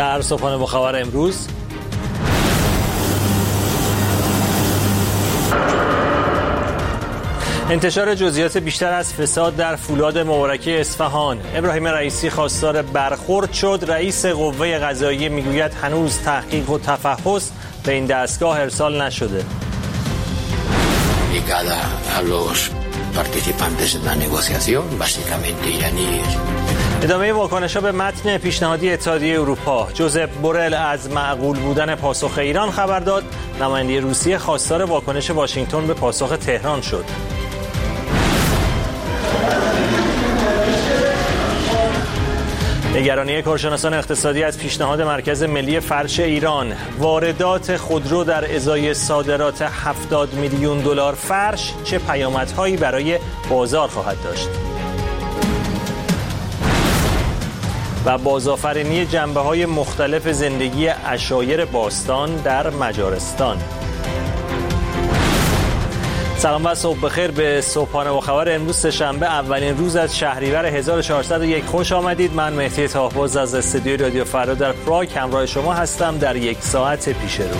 در صبحانه با خبر امروز، انتشار جزئیات بیشتر از فساد در فولاد مبارکه اصفهان. ابراهیم رئیسی خواستار برخورد شد. رئیس قوه قضاییه میگوید هنوز تحقیق و تفحص به این دستگاه ارسال نشده. ادامه واکنش‌ها به متن پیشنهادی اتحادیه اروپا. جوزپ بورل از معقول بودن پاسخ ایران خبر داد. نماینده روسیه خواستار واکنش واشنگتن به پاسخ تهران شد. نگرانی کارشناسان اقتصادی از پیشنهاد مرکز ملی فرش ایران. واردات خودرو در ازای صادرات 70 میلیون دلار فرش چه پیامدهایی برای بازار خواهد داشت؟ و بازآفرینی جنبه‌های مختلف زندگی عشایر باستان در مجارستان. سلام و صبح بخیر به صبحانه با خبر امروز سه‌شنبه اولین روز از شهریور 1401 خوش آمدید. من مهدی طاه‌باز از استودیوی رادیو فردا در پراگ همراه شما هستم در یک ساعت پیش رو.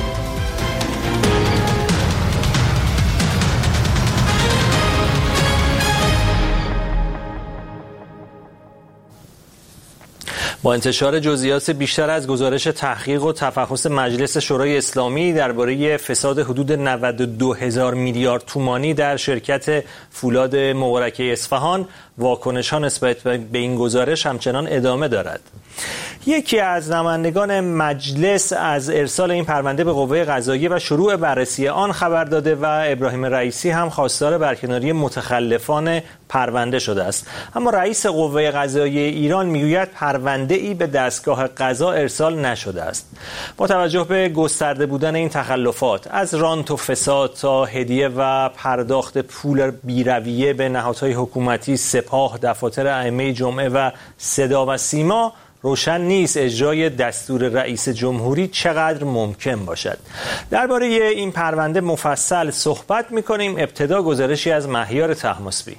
با انتشار جزئیات بیشتر از گزارش تحقیق و تفحص مجلس شورای اسلامی درباره فساد حدود 92,000 میلیارد تومانی در شرکت فولاد مبارکه اصفهان، واکنش‌ها نسبت به این گزارش همچنان ادامه دارد. یکی از نمایندگان مجلس از ارسال این پرونده به قوه قضاییه و شروع بررسی آن خبر داده و ابراهیم رئیسی هم خواستار برکناری متخلفان پرونده شده است. اما رئیس قوه قضاییه ایران میگوید پرونده‌ای به دستگاه قضا ارسال نشده است. با توجه به گسترده بودن این تخلفات، از رانت و فساد تا هدیه و پرداخت پول بی‌رویه به نهادهای حکومتی، سپاه، دفاتر ائمه جمعه و صدا و سیما، روشن نیست اجرای دستور رئیس جمهوری چقدر ممکن باشد. درباره این پرونده مفصل صحبت می‌کنیم. ابتدا گزارشی از مهیار طهماسبی.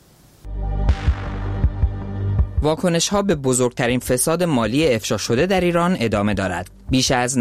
واکنش‌ها به بزرگترین فساد مالی افشا شده در ایران ادامه دارد. بیش از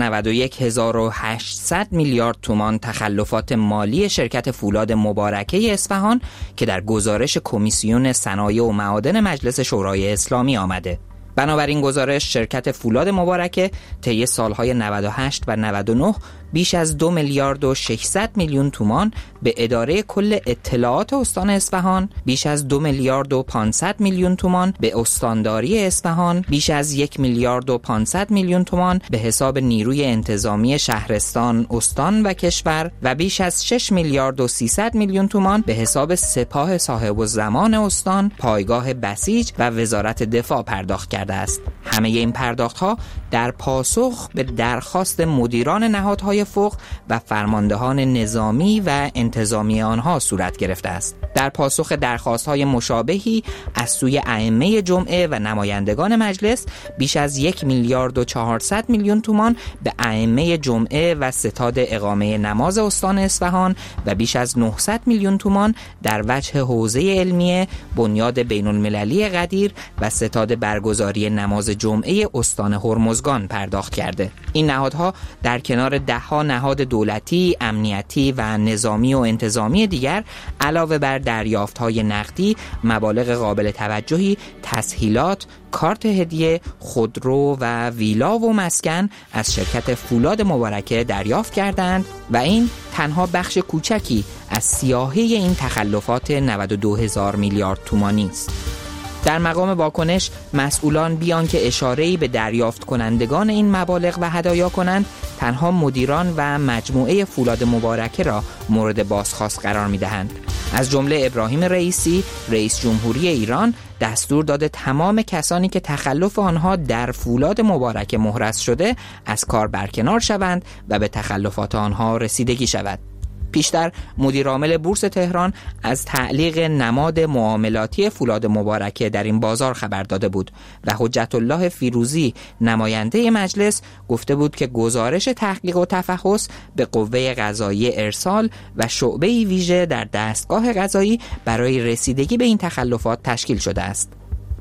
91,800 میلیارد تومان تخلفات مالی شرکت فولاد مبارکه اصفهان که در گزارش کمیسیون صنایع و معادن مجلس شورای اسلامی آمده. بنابراین گزارش شرکت فولاد مبارکه طی سالهای 98 و 99 بیش از 2 میلیارد و 600 میلیون تومان به اداره کل اطلاعات استان اصفهان، بیش از 2 میلیارد و 500 میلیون تومان به استانداری اصفهان، بیش از 1 میلیارد و 500 میلیون تومان به حساب نیروی انتظامی شهرستان، استان و کشور و بیش از 6 میلیارد و 300 میلیون تومان به حساب سپاه صاحب الزمان استان، پایگاه بسیج و وزارت دفاع پرداخت کرده است. همه این پرداخت‌ها در پاسخ به درخواست مدیران نهادهای فوق و فرماندهان نظامی و انتظامی آنها صورت گرفته است. در پاسخ درخواست‌های مشابهی از سوی ائمه جمعه و نمایندگان مجلس، بیش از 1 میلیارد و 400 میلیون تومان به ائمه جمعه و ستاد اقامه نماز استان اصفهان و بیش از 900 میلیون تومان در وجه حوزه علمیه، بنیاد بین‌المللی قدیر و ستاد برگزاری نماز جمعه استان هرمزگان پرداخت کرده. این نهادها در کنار ده‌ها نهاد دولتی، امنیتی و نظامی و انتظامی دیگر علاوه بر دریافت‌های نقدی، مبالغ قابل توجهی، تسهیلات، کارت هدیه، خودرو و ویلا و مسکن از شرکت فولاد مبارکه دریافت کردند و این تنها بخش کوچکی از سیاهی این تخلفات 92,000 میلیارد تومانی است. در مقام واکنش، مسئولان بیان که اشاره‌ای به دریافت کنندگان این مبالغ و هدایا کنند، تنها مدیران و مجموعه فولاد مبارکه را مورد بازخواست قرار می‌دهند. از جمله ابراهیم رئیسی، رئیس جمهوری ایران، دستور داده تمام کسانی که تخلف آنها در فولاد مبارکه محرز شده از کار برکنار شوند و به تخلفات آنها رسیدگی شود. پیشتر مدیرعامل بورس تهران از تعلیق نماد معاملاتی فولاد مبارکه در این بازار خبر داده بود و حجت الله فیروزی نماینده مجلس گفته بود که گزارش تحقیق و تفحص به قوه قضاییه ارسال و شعبه ویژه در دستگاه قضایی برای رسیدگی به این تخلفات تشکیل شده است.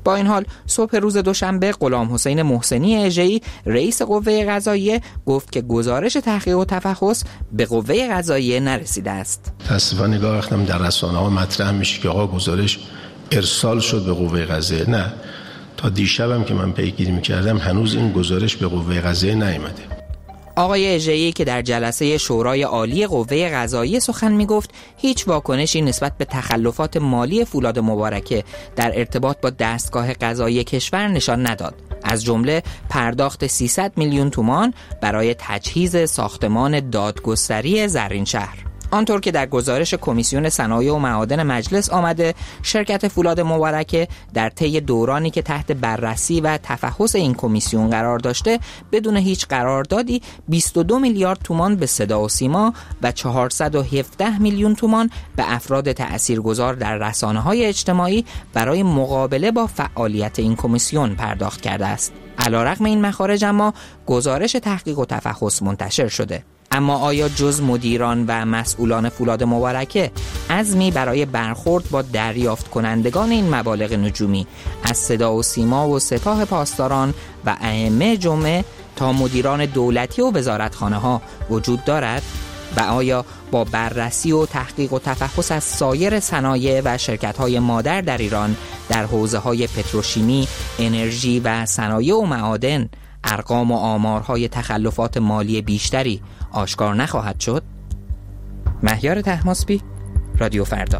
با این حال صبح روز دوشنبه غلام حسین محسنی اژه‌ای رئیس قوه قضاییه گفت که گزارش تحقیق و تفحص به قوه قضاییه نرسیده است. متاسفانه نگاه وقتم در رسانه‌ها مطرح میشه که آقا گزارش ارسال شد به قوه قضاییه. نه، تا دیشبم که من پیگیری میکردم هنوز این گزارش به قوه قضاییه نیامده. آقای اژه‌ای که در جلسه شورای عالی قوه قضاییه سخن میگفت هیچ واکنشی نسبت به تخلفات مالی فولاد مبارکه در ارتباط با دستگاه قضایی کشور نشان نداد. از جمله پرداخت 300 میلیون تومان برای تجهیز ساختمان دادگستری زرینشهر. آنطور که در گزارش کمیسیون صنایع و معادن مجلس آمده، شرکت فولاد مبارکه در طی دورانی که تحت بررسی و تفحص این کمیسیون قرار داشته بدون هیچ قراردادی 22 میلیارد تومان به صدا و سیما و 417 میلیون تومان به افراد تأثیرگذار در رسانه‌های اجتماعی برای مقابله با فعالیت این کمیسیون پرداخت کرده است. علیرغم این مخارج اما گزارش تحقیق و تفحص منتشر شده. اما آیا جز مدیران و مسئولان فولاد مبارکه عزمی برای برخورد با دریافت کنندگان این مبالغ نجومی از صدا و سیما و سپاه پاسداران و ائمه جمعه تا مدیران دولتی و وزارتخانه ها وجود دارد؟ و آیا با بررسی و تحقیق و تفحص از سایر صنایع و شرکت‌های مادر در ایران در حوزه‌های پتروشیمی، انرژی و صنایع و معادن ارقام و آمارهای تخلفات مالی بیشتری آشکار نخواهد شد؟ مهیار طهماسبی، رادیو فردا.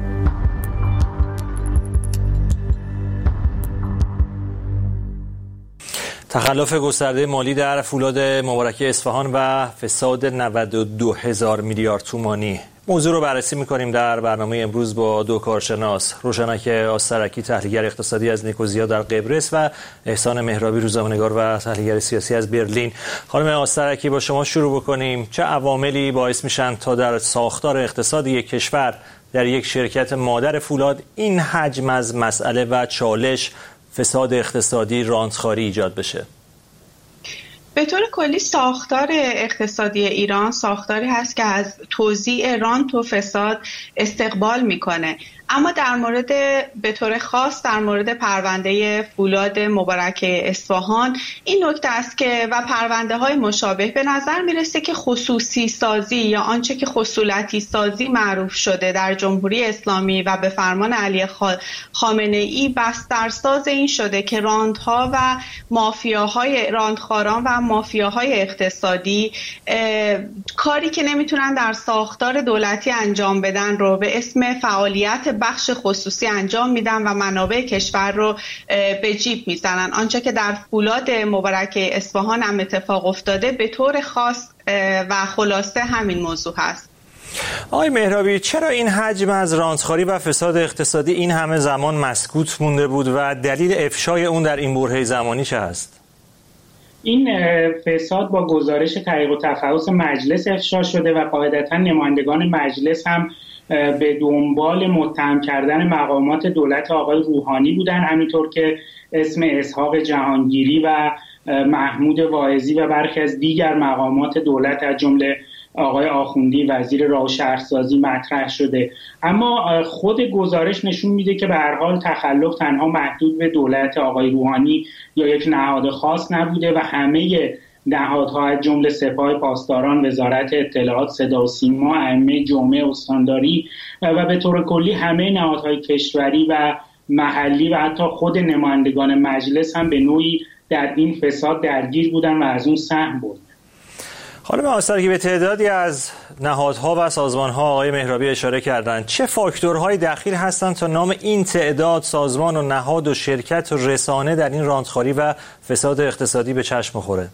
تخلف گسترده مالی در فولاد مبارکه اصفهان و فساد 92,000 میلیارد تومانی. موضوع رو بررسی می‌کنیم در برنامه امروز با دو کارشناس، روشنک آسترکی تحلیلگر اقتصادی از نیکوزیا در قبرس و احسان مهرابی روزنامه‌نگار و تحلیلگر سیاسی از برلین. خانم آسترکی، با شما شروع بکنیم. چه عواملی باعث میشن تا در ساختار اقتصادی یک کشور در یک شرکت مادر فولاد این حجم از مسئله و چالش فساد اقتصادی، رانتخواری ایجاد بشه؟ به طور کلی ساختار اقتصادی ایران ساختاری هست که از توزیع رانت و فساد استقبال میکنه، اما در مورد به طور خاص در مورد پرونده فولاد مبارکه اصفهان این نکته است که و پرونده های مشابه به نظر میرسه که خصوصی سازی یا آنچه که خصولتی سازی معروف شده در جمهوری اسلامی و به فرمان علی خامنه ای بسترساز این شده که راندها و مافیاهای راندخواران و مافیاهای اقتصادی کاری که نمیتونن در ساختار دولتی انجام بدن رو به اسم فعالیت بخش خصوصی انجام میدن و منابع کشور رو به جیب میزنن. آنچه که در فولاد مبارکه اصفهان هم اتفاق افتاده به طور خاص و خلاصه همین موضوع هست. آقای مهرابی، چرا این حجم از رانتخواری و فساد اقتصادی این همه زمان مسکوت مونده بود و دلیل افشای اون در این برهه زمانی چه هست؟ این فساد با گزارش تحقیق و تفحص مجلس افشا شده و قاعدتاً نمایندگان مجلس هم به دنبال متهم کردن مقامات دولت آقای روحانی بودن، همینطور که اسم اسحاق جهانگیری و محمود واعظی و برخی از دیگر مقامات دولت از جمله آقای آخوندی وزیر راه و شهرسازی مطرح شده. اما خود گزارش نشون میده که به هر حال تخلف تنها محدود به دولت آقای روحانی یا یک نهاد خاص نبوده و همه نهادها از جمله سپاه پاسداران، وزارت اطلاعات، صدا و سیما، ائمه جمعه، استانداری و به طور کلی همه نهادهای کشوری و محلی و حتی خود نمایندگان مجلس هم به نوعی در این فساد درگیر بودن و از اون سهم بردن. خانم آسترکی، به تعدادی از نهادها و سازمانها آقای مهرابی اشاره کردند. چه فاکتورهایی دخیل هستند تا نام این تعداد سازمان و نهاد و شرکت و رسانه در این رانتخواری و فساد اقتصادی به چشم بخوره؟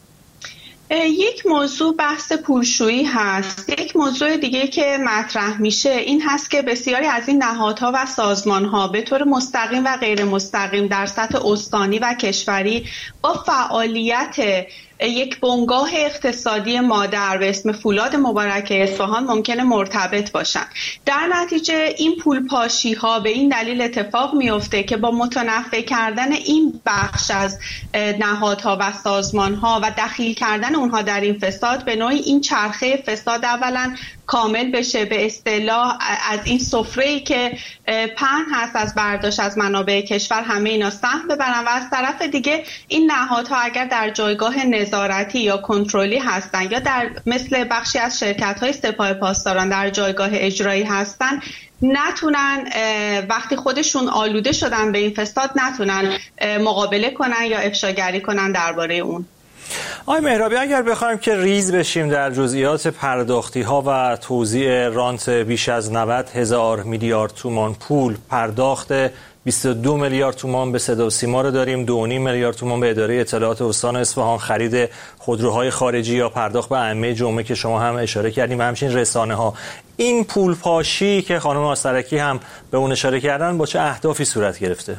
یک موضوع بحث پولشویی هست. یک موضوع دیگه که مطرح میشه این هست که بسیاری از این نهادها و سازمانها به طور مستقیم و غیر مستقیم در سطح استانی و کشوری با فعالیت یک بنگاه اقتصادی مادر به اسم فولاد مبارکه اصفهان ممکنه مرتبط باشن. در نتیجه این پولپاشی ها به این دلیل اتفاق میفته که با متنفع کردن این بخش از نهادها و سازمان ها و دخیل کردن اونها در این فساد به نوعی این چرخه فساد اولا کامل بشه، به اصطلاح از این سفره‌ای که پهن هست از برداشت از منابع کشور همه اینا سهم ببرن و از طرف دیگه این نهادها اگر در جایگاه نظارتی یا کنترلی هستن یا در مثل بخشی از شرکت‌های سپاه پاسداران در جایگاه اجرایی هستن، نتونن وقتی خودشون آلوده شدن به این فساد نتونن مقابله کنن یا افشاگری کنن درباره اون. آقای مهرابی، اگر بخوایم که ریز بشیم در جزئیات پرداختی ها و توزیع رانت بیش از 90,000 میلیارد تومان پول، پرداخت 22 میلیارد تومان به صدا و سیما رو داریم، 2.5 میلیارد تومان به اداره اطلاعات استان اصفهان، خرید خودروهای خارجی یا پرداخت به ائمه جمعه که شما هم اشاره کردیم و همچنین رسانه ها. این پول پاشی که خانم آسترکی هم به اون اشاره کردن با چه اهدافی صورت گرفته؟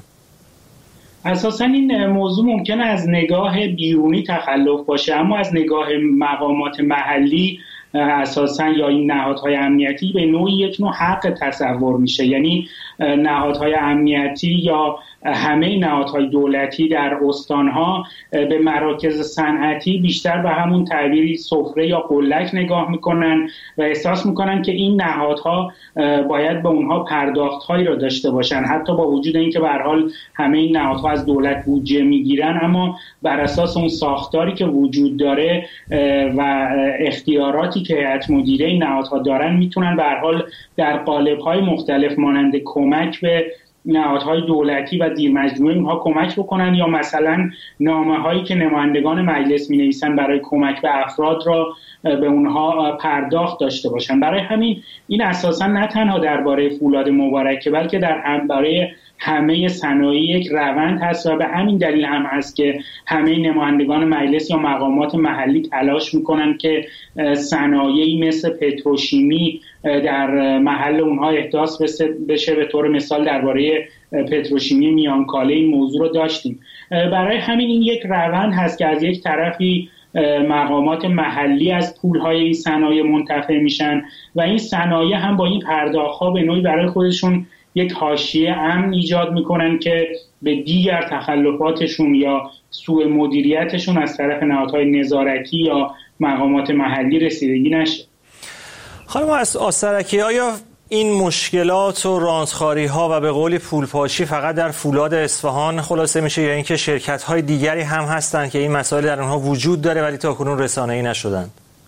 اساساً این موضوع ممکنه از نگاه بیرونی تخلف باشه، اما از نگاه مقامات محلی اساساً یا این نهادهای امنیتی به نوعی یک نوع حق تصور میشه. یعنی نهادهای امنیتی یا همه نهادهای دولتی در استانها به مراکز صنعتی بیشتر به همون تعبیری سفره یا قلک نگاه میکنن و احساس میکنن که این نهادها باید به اونها پرداختهایی را داشته باشن، حتی با وجود اینکه به هر حال همه این نهادها از دولت بودجه میگیرن، اما بر اساس اون ساختاری که وجود داره و اختیاراتی که هیئت مدیره این نهادها دارن میتونن به هر حال در قالب‌های مختلف مانند کمک به نهادهای دولتی و زیرمجموعه اونها کمک بکنن یا مثلا نامه‌هایی که نمایندگان مجلس می‌نویسن برای کمک به افراد را به اونها پرداخت داشته باشن. برای همین این اساساً نه تنها درباره فولاد مبارکه بلکه برای همه صنایع یک روند هست و به همین دلیل هم هست که همه نمایندگان مجلس یا مقامات محلی تلاش میکنن که صنایعی مثل پتروشیمی در محل اونها احداث بشه. به طور مثال درباره پتروشیمی میانکاله این موضوع رو داشتیم. برای همین این یک روند هست که از یک طرفی مقامات محلی از پولهای این صنایع منتفع میشن و این صنایع هم با این پرداخت‌ها به نوعی برای خودشون یک حاشیه امن ایجاد میکنن که به دیگر تخلفاتشون یا سوء مدیریتشون از طرف نهادهای نظارتی یا مقامات محلی رسیدگی نشه. خانم آسترکی، آیا این مشکلات و رانتخواری ها و به قولی پولپاشی فقط در فولاد اصفهان خلاصه میشه یا اینکه شرکت های دیگری هم هستن که این مسائل در اونها وجود داره ولی تاکنون رسانه‌ای نشدن؟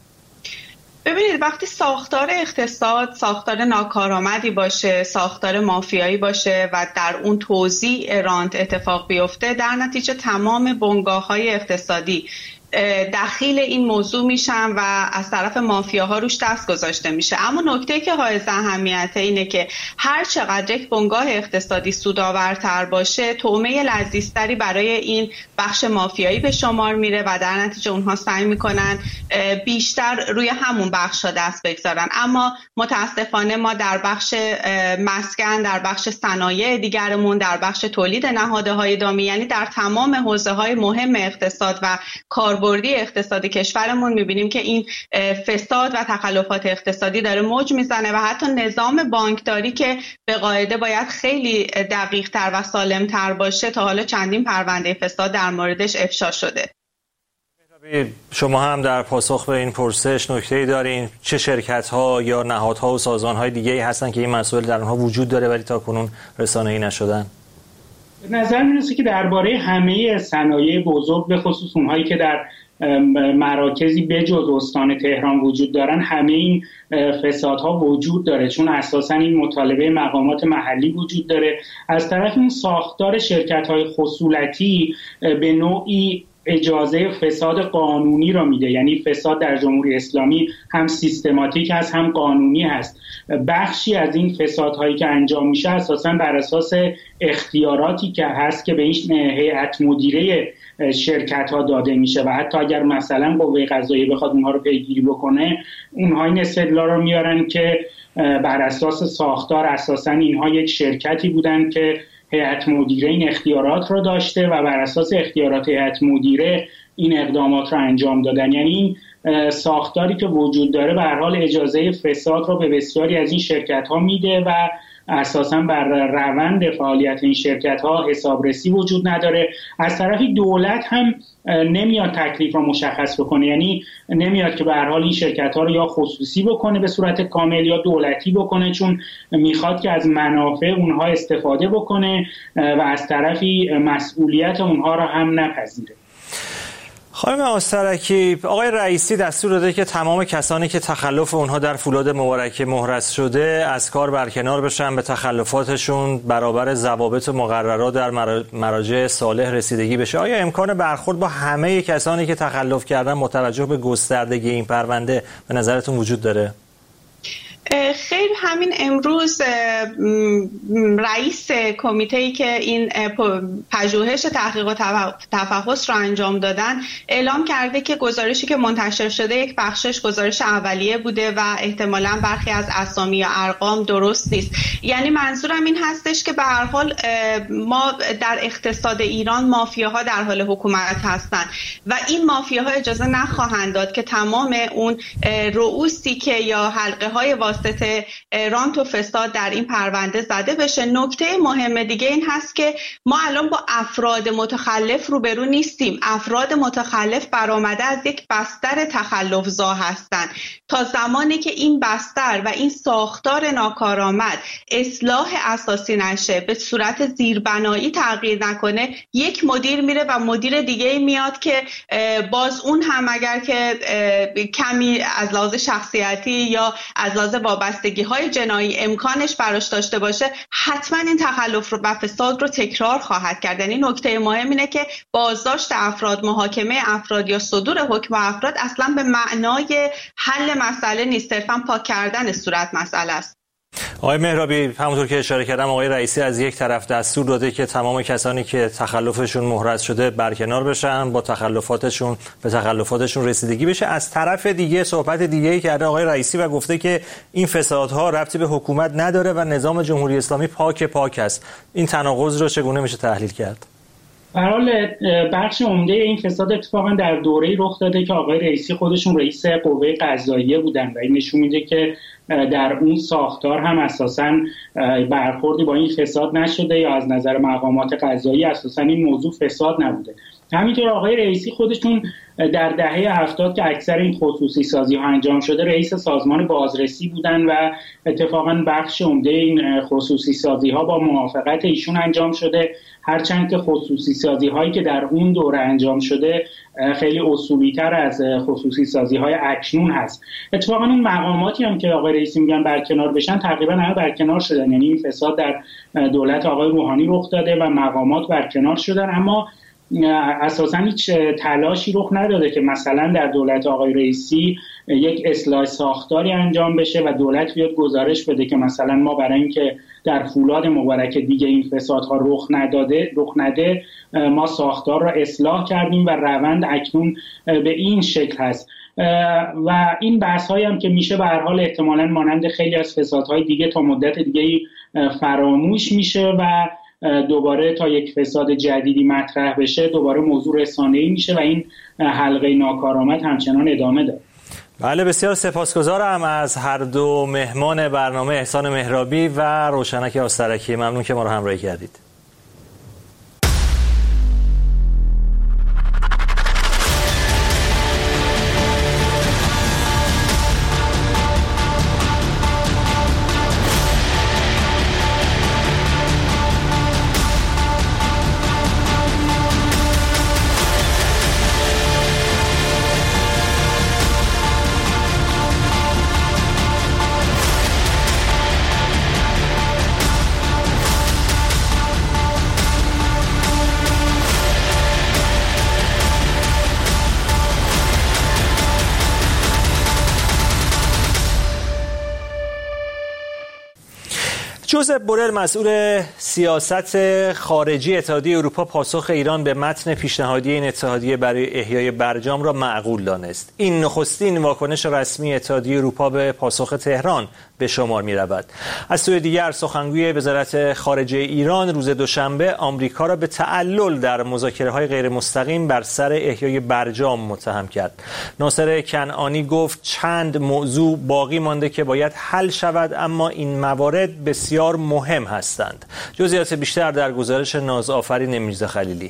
ببینید، وقتی ساختار اقتصاد ساختار ناکارآمدی باشه، ساختار مافیایی باشه و در اون توزیع رانت اتفاق بیفته، در نتیجه تمام بنگاه‌های اقتصادی دخیل این موضوع میشن و از طرف مافیاها روش دست گذاشته میشه. اما نکته که حائز اهمیته اینه که هر چقدر یک بنگاه اقتصادی سودآورتر باشه، طعمه لذیذتری برای این بخش مافیایی به شمار میره و در نتیجه اونها سعی میکنن بیشتر روی همون بخشا دست بگذارن. اما متاسفانه ما در بخش مسکن، در بخش صنایع دیگرمون، در بخش تولید نهادهای دامی، یعنی در تمام حوزه‌های مهم اقتصاد و کاربردی اقتصادی کشورمون میبینیم که این فساد و تخلفات اقتصادی داره موج میزنه و حتی نظام بانکداری که به قاعده باید خیلی دقیق تر و سالم تر باشه تا حالا چندین پرونده فساد در موردش افشا شده. شما هم در پاسخ به این پرسش نکته‌ای دارین؟ چه شرکت‌ها یا نهادها و سازمان‌های دیگه‌ای هستن که این مسائل در اونها وجود داره ولی تاکنون رسانه‌ای نشدن؟ به نظر میرسه که درباره همه صنایع بزرگ به خصوص اونهایی که در مراکزی بجز استان تهران وجود دارن، همه این فسادها وجود داره، چون اساسا این مطالبه مقامات محلی وجود داره. از طرف این ساختار شرکت‌های خصولتی به نوعی اجازه فساد قانونی را میده، یعنی فساد در جمهوری اسلامی هم سیستماتیک هست هم قانونی هست. بخشی از این فسادهایی که انجام میشه اساساً بر اساس اختیاراتی که هست که به این هیئت مدیره شرکت ها داده میشه و حتی اگر مثلا قوه قضاییه بخواد اونها رو پیگیری بکنه، اونها این استدلال رو میارن که بر اساس ساختار اساساً اینها یک شرکتی بودن که هیئت مدیره این اختیارات رو داشته و بر اساس اختیارات هیئت مدیره این اقدامات رو انجام دادن. یعنی این ساختاری که وجود داره به هر حال اجازه فساد رو به بسیاری از این شرکت ها میده و اساساً بر روند فعالیت این شرکت‌ها حسابرسی وجود نداره. از طرفی دولت هم نمیاد تکلیف رو مشخص بکنه، یعنی نمیاد که به هر حال این شرکت‌ها رو یا خصوصی بکنه به صورت کامل یا دولتی بکنه، چون میخواد که از منافع اونها استفاده بکنه و از طرفی مسئولیت اونها رو هم نپذیره. خانم آسترکی، آقای رئیسی دستور داده که تمام کسانی که تخلف اونها در فولاد مبارکه محرز شده از کار برکنار بشن، به تخلفاتشون برابر ضوابط و مقررات در مراجع صالح رسیدگی بشه. آیا امکان برخورد با همه کسانی که تخلف کردن متوجه به گستردگی این پرونده به نظرتون وجود داره؟ خیر، همین امروز رئیس کمیته‌ای که این پژوهش تحقیق و تفحص را انجام دادن اعلام کرده که گزارشی که منتشر شده یک بخشش گزارش اولیه بوده و احتمالاً برخی از اسامی یا ارقام درست نیست. یعنی منظورم این هستش که به هر حال ما در اقتصاد ایران مافیاها در حال حکومت هستند و این مافیاها اجازه نخواهند داد که تمام اون رؤوسی که یا حلقه‌های واسطه رانت و فساد در این پرونده زده بشه. نکته مهم دیگه این هست که ما الان با افراد متخلف روبرو نیستیم. افراد متخلف برآمده از یک بستر تخلف‌زا هستند. تا زمانی که این بستر و این ساختار ناکارآمد اصلاح اساسی نشه، به صورت زیربنایی تغییر نکنه، یک مدیر میره و مدیر دیگه میاد که باز اون هم اگر که کمی از لحاظ شخصیتی یا از لحاظ وابستگی‌های جنایی امکانش براش داشته باشه، حتما این تخلف رو و فساد رو تکرار خواهد کرد. یعنی نکته مهم اینه که بازداشت افراد، محاکمه افراد یا صدور حکم افراد اصلا به معنای حل مسئله نیست، صرفاً پاک کردن صورت مسئله است. آقای مهرابی، همونطور که اشاره کردم آقای رئیسی از یک طرف دستور داده که تمام کسانی که تخلفشون محرز شده برکنار بشن، با به تخلفاتشون رسیدگی بشه. از طرف دیگه صحبت دیگه‌ای کرده آقای رئیسی و گفته که این فسادها ربطی به حکومت نداره و نظام جمهوری اسلامی پاک است. این تناقض رو چگونه میشه تحلیل کرد؟ به هر حال بخش عمده این فساد اتفاقا در دوره‌ای رخ داده که آقای رئیسی خودشون رئیس قوه قضاییه بودن و این نشون میده که در اون ساختار هم اساساً برخوردی با این فساد نشده یا از نظر مقامات قضایی اساساً این موضوع فساد نبوده. همینطور آقای رئیسی خودشون در دهه 70 که اکثر این خصوصی سازی ها انجام شده رئیس سازمان بازرسی بودن و اتفاقاً بخش عمده این خصوصی سازی ها با موافقت ایشون انجام شده، هرچند که خصوصی سازی هایی که در اون دوره انجام شده خیلی اصولی تر از خصوصی سازی های اکنون هست. اتفاقا اون مقاماتی هم که آقای رئیسی میگن برکنار بشن تقریبا همه برکنار شدن، یعنی این فساد در دولت آقای روحانی رخ داده و مقامات برکنار شدن، اما اساسا هیچ تلاشی رخ نداده که مثلا در دولت آقای رئیسی یک اصلاح ساختاری انجام بشه و دولت بیاد گزارش بده که مثلا ما برای اینکه در فولاد مبارکه دیگه این فسادها رخ نده ما ساختار را اصلاح کردیم و روند اکنون به این شکل هست. و این بحث هایی هم که میشه به هر حال احتمالاً مانند خیلی از فسادهای دیگه تا مدت دیگه فراموش میشه و دوباره تا یک فساد جدیدی مطرح بشه دوباره موضوع رسانه‌ای میشه و این حلقه ناکارآمد همچنان ادامه داره. بله، بسیار سپاسگزارم از هر دو مهمان برنامه، احسان مهرابی و روشنک آسترکی. ممنون که ما رو همراهی کردید. جوزف بورل مسئول سیاست خارجی اتحادیه اروپا پاسخ ایران به متن پیشنهادی این اتحادیه برای احیای برجام را معقول دانست. این نخستین واکنش رسمی اتحادیه اروپا به پاسخ تهران به شمار می رود. از سوی دیگر سخنگوی وزارت خارجه ایران روز دوشنبه آمریکا را به تعلل در مذاکره‌های غیر مستقیم بر سر احیای برجام متهم کرد. ناصر کنعانی گفت چند موضوع باقی مانده که باید حل شود، اما این موارد بسیار بسیار مهم هستند. جزئیات بیشتر در گزارش نازآفرین میرزا خلیلی.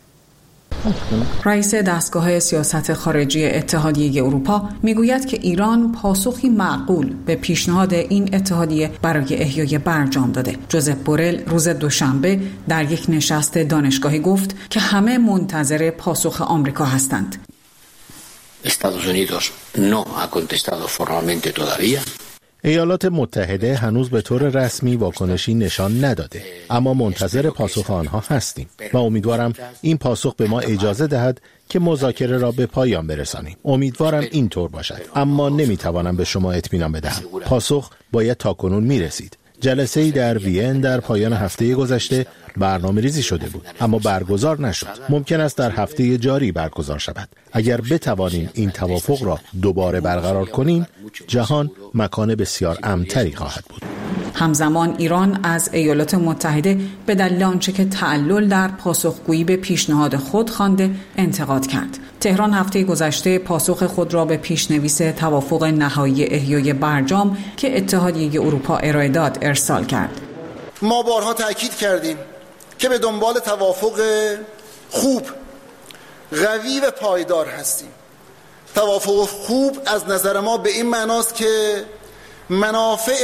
رئیس دستگاه سیاست خارجی اتحادیه اروپا میگوید که ایران پاسخی معقول به پیشنهاد این اتحادیه برای احیای برجام داده. جوزپ بورل روز دوشنبه در یک نشست دانشگاهی گفت که همه منتظر پاسخ آمریکا هستند. Estados Unidos no ha contestado formalmente todavía. ایالات متحده هنوز به طور رسمی واکنشی نشان نداده، اما منتظر پاسخ آنها هستیم و امیدوارم این پاسخ به ما اجازه دهد که مذاکره را به پایان برسانیم. امیدوارم این طور باشد، اما نمیتوانم به شما اطمینان بدهم. پاسخ باید تاکنون میرسید. جلسه‌ای در وین در پایان هفته گذشته برنامه‌ریزی شده بود، اما برگزار نشد. ممکن است در هفته جاری برگزار شود. اگر بتوانیم این توافق را دوباره برقرار کنیم، جهان مکان بسیار امن‌تری خواهد بود. همزمان ایران از ایالات متحده به دلیل آنچه که تعلل در پاسخگویی به پیشنهاد خود خوانده انتقاد کرد. تهران هفته گذشته پاسخ خود را به پیشنویس توافق نهایی احیای برجام که اتحادیه اروپا ارائه داد ارسال کرد. ما بارها تأکید کردیم که به دنبال توافق خوب، قوی و پایدار هستیم. توافق خوب از نظر ما به این معناست که منافع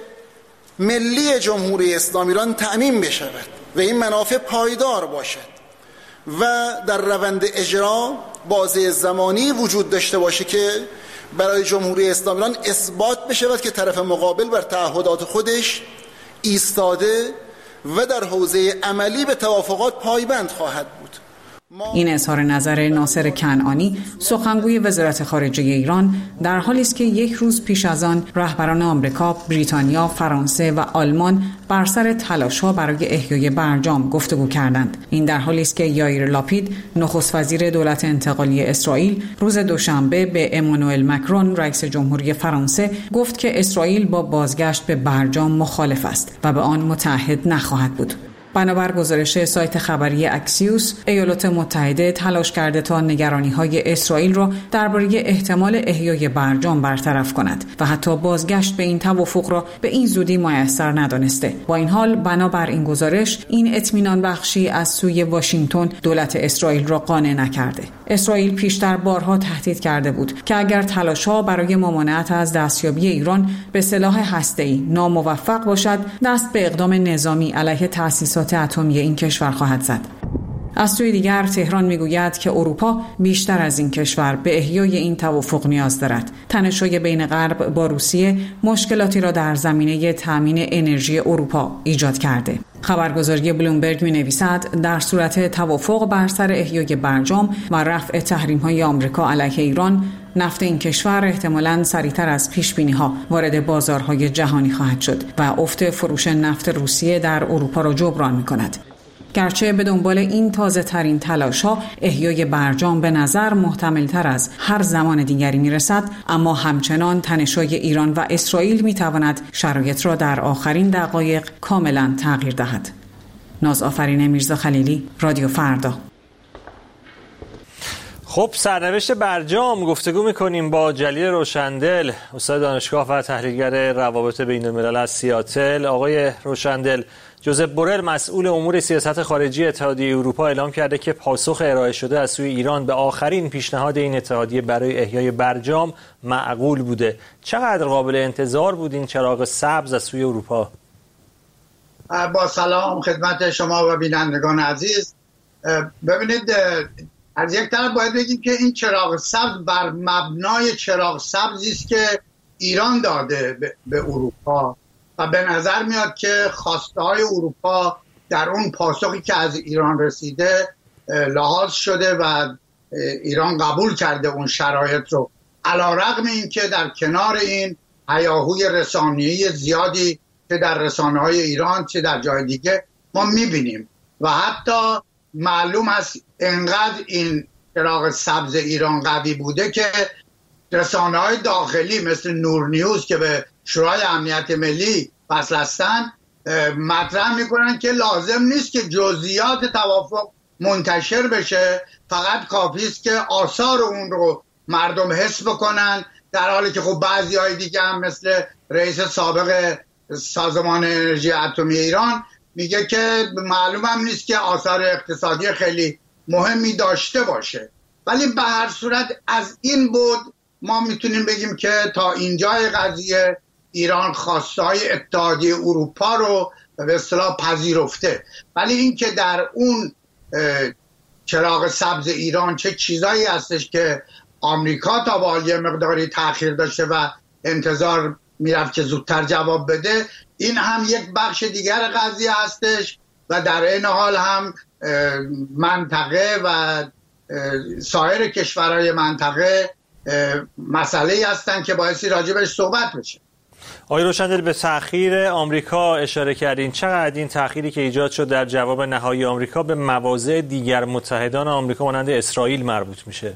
ملی جمهوری اسلامی ایران تأمین بشود و این منافع پایدار باشد و در روند اجرا بازه زمانی وجود داشته باشه که برای جمهوری اسلامی ایران اثبات بشود که طرف مقابل بر تعهدات خودش ایستاده و در حوزه عملی به توافقات پایبند خواهد بود. این اظهار نظر ناصر کنعانی سخنگوی وزارت خارجه ایران در حالی است که یک روز پیش از آن رهبران آمریکا، بریتانیا، فرانسه و آلمان بر سر تلاش‌ها برای احیای برجام گفتگو کردند. این در حالی است که یائیر لاپید نخست وزیر دولت انتقالی اسرائیل روز دوشنبه به امانوئل مکرون رئیس جمهوری فرانسه گفت که اسرائیل با بازگشت به برجام مخالف است و به آن متعهد نخواهد بود. بنابر گزارش سایت خبری اکسیوس، ایالات متحده تلاش کرده تا نگرانی‌های اسرائیل را درباره احتمال احیای برجام برطرف کند و حتی بازگشت به این توافق را به این زودی میسر ندانسته. با این حال بنابر این گزارش این اطمینان بخشی از سوی واشنگتن دولت اسرائیل را قانع نکرده. اسرائیل پیشتر بارها تهدید کرده بود که اگر تلاش‌ها برای ممانعت از دستیابی ایران به سلاح هسته‌ای ناموفق باشد، دست به اقدام نظامی علیه تأسیسات اتمی این کشور خواهد زد. از سوی دیگر تهران میگوید که اروپا بیشتر از این کشور به احیای این توافق نیاز دارد. تنش‌های بین غرب با روسیه مشکلاتی را در زمینه تامین انرژی اروپا ایجاد کرده. خبرگزاری بلومبرگ می‌نویسد در صورت توافق بر سر احیای برجام و رفع تحریم‌های آمریکا علیه ایران، نفت این کشور احتمالاً سریعتر از پیش‌بینی‌ها وارد بازارهای جهانی خواهد شد و افت فروش نفت روسیه در اروپا را جبران می‌کند. گرچه به دنبال این تازه ترین تلاش ها احیای برجام به نظر محتمل تر از هر زمان دیگری می رسد، اما همچنان تنش‌های ایران و اسرائیل می تواند شرایط را در آخرین دقایق کاملا تغییر دهد. نازآفرین میرزا خلیلی، رادیو فردا. خب، سرنوشت برجام گفتگو می‌کنیم با جلیل روشندل، استاد دانشگاه و تحلیلگر روابط بین‌الملل از سیاتل. آقای روشندل، جوزپ بورل مسئول امور سیاست خارجی اتحادیه اروپا اعلام کرده که پاسخ ارائه شده از سوی ایران به آخرین پیشنهاد این اتحادیه برای احیای برجام معقول بوده. چقدر قابل انتظار بود این چراغ سبز از سوی اروپا؟ با سلام خدمت شما و بینندگان عزیز. ببینید، از یک طرف باید بگیم که این چراغ سبز بر مبنای چراغ سبزی است که ایران داده به اروپا و به نظر میاد که خواسته‌های اروپا در اون پاسخی که از ایران رسیده لحاظ شده و ایران قبول کرده اون شرایط رو، علی‌رغم این که در کنار این هیاهوی رسانه‌ای زیادی که در رسانه‌های ایران چه در جای دیگه ما می‌بینیم و حتی معلوم هست انقدر این چراغ سبز ایران قوی بوده که رسانه‌های داخلی مثل نور نیوز که به شورای امنیت ملی وصل هستن مطرح میکنن که لازم نیست که جزئیات توافق منتشر بشه، فقط کافی است که آثار اون رو مردم حس بکنن، در حالی که خب بعضی‌های دیگه هم مثل رئیس سابق سازمان انرژی اتمی ایران میگه که معلوم هم نیست که آثار اقتصادی خیلی مهمی داشته باشه، ولی به هر صورت از این بود ما میتونیم بگیم که تا اینجای قضیه ایران خواستهای اتحادیه اروپا رو به اصطلاح پذیرفته، ولی این که در اون چراغ سبز ایران چه چیزایی هستش که آمریکا تا با یه مقداری تأخیر داشته و انتظار میرفت که زودتر جواب بده، این هم یک بخش دیگر قضیه هستش و در این حال هم منطقه و سایر کشورهای منطقه مسئله‌ای هستن که باعثی راجبش صحبت بشه. آقای روشندل به تأخیر آمریکا اشاره کردین. چقدر این تأخیری که ایجاد شد در جواب نهایی آمریکا به مواضع دیگر متحدان آمریکا مانند اسرائیل مربوط میشه؟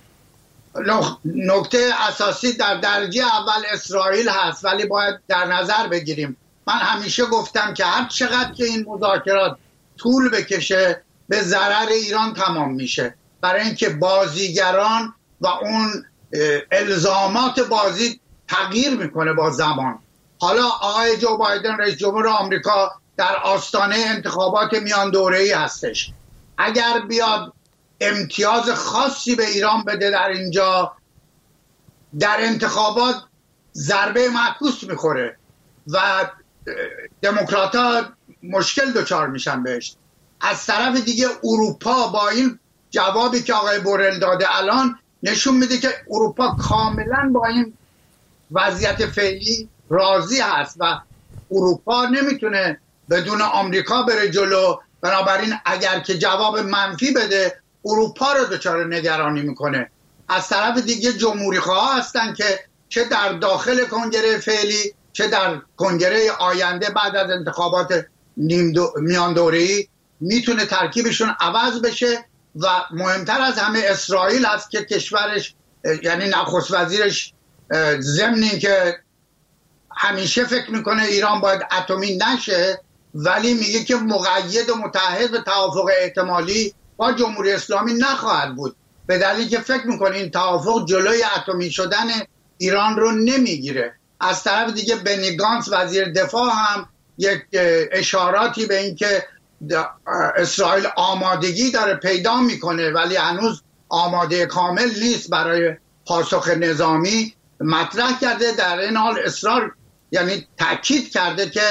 نکته اساسی در درجه اول اسرائیل هست، ولی باید در نظر بگیریم، من همیشه گفتم که هر چقدر که این مذاکرات طول بکشه به ضرر ایران تمام میشه، برای اینکه بازیگران و اون الزامات بازی تغییر میکنه با زمان. حالا آقای جو بایدن رئیس جمهور آمریکا در آستانه انتخابات میان دوره‌ای هستش، اگر بیاد امتیاز خاصی به ایران بده در اینجا، در انتخابات ضربه معکوس میخوره و دموکرات‌ها مشکل دچار میشن بهش. از طرف دیگه اروپا با این جوابی که آقای بورل داده الان نشون میده که اروپا کاملا با این وضعیت فعلی راضی هست و اروپا نمیتونه بدون آمریکا بره جلو، بنابراین اگر که جواب منفی بده اروپا رو دچار نگرانی میکنه. از طرف دیگه جمهوری خواه هستن که چه در داخل کنگره فعلی چه در کنگره آینده بعد از انتخابات میان دوره‌ای میتونه ترکیبشون عوض بشه و مهمتر از همه اسرائیل هست که کشورش یعنی نخست وزیرش ضمن این که همیشه فکر میکنه ایران باید اتمی نشه، ولی میگه که مقید و متعهد به توافق احتمالی با جمهوری اسلامی نخواهد بود، به دلیلی که فکر میکنه این توافق جلوی اتمی شدن ایران رو نمیگیره. از طرف دیگه بنی گانتز وزیر دفاع هم یک اشاراتی به این که اسرائیل آمادگی داره پیدا میکنه ولی هنوز آماده کامل نیست برای پاسخ نظامی مطرح کرده. در این حال اصرار یعنی تأکید کرده که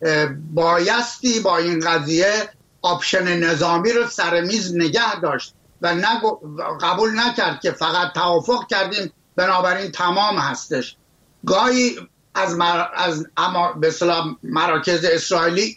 بایستی با این قضیه آپشن نظامی رو سر میز نگه داشت و قبول نکرد که فقط توافق کردیم بنابراین تمام هستش. گاهی از به اصطلاح مراکز اسرائیلی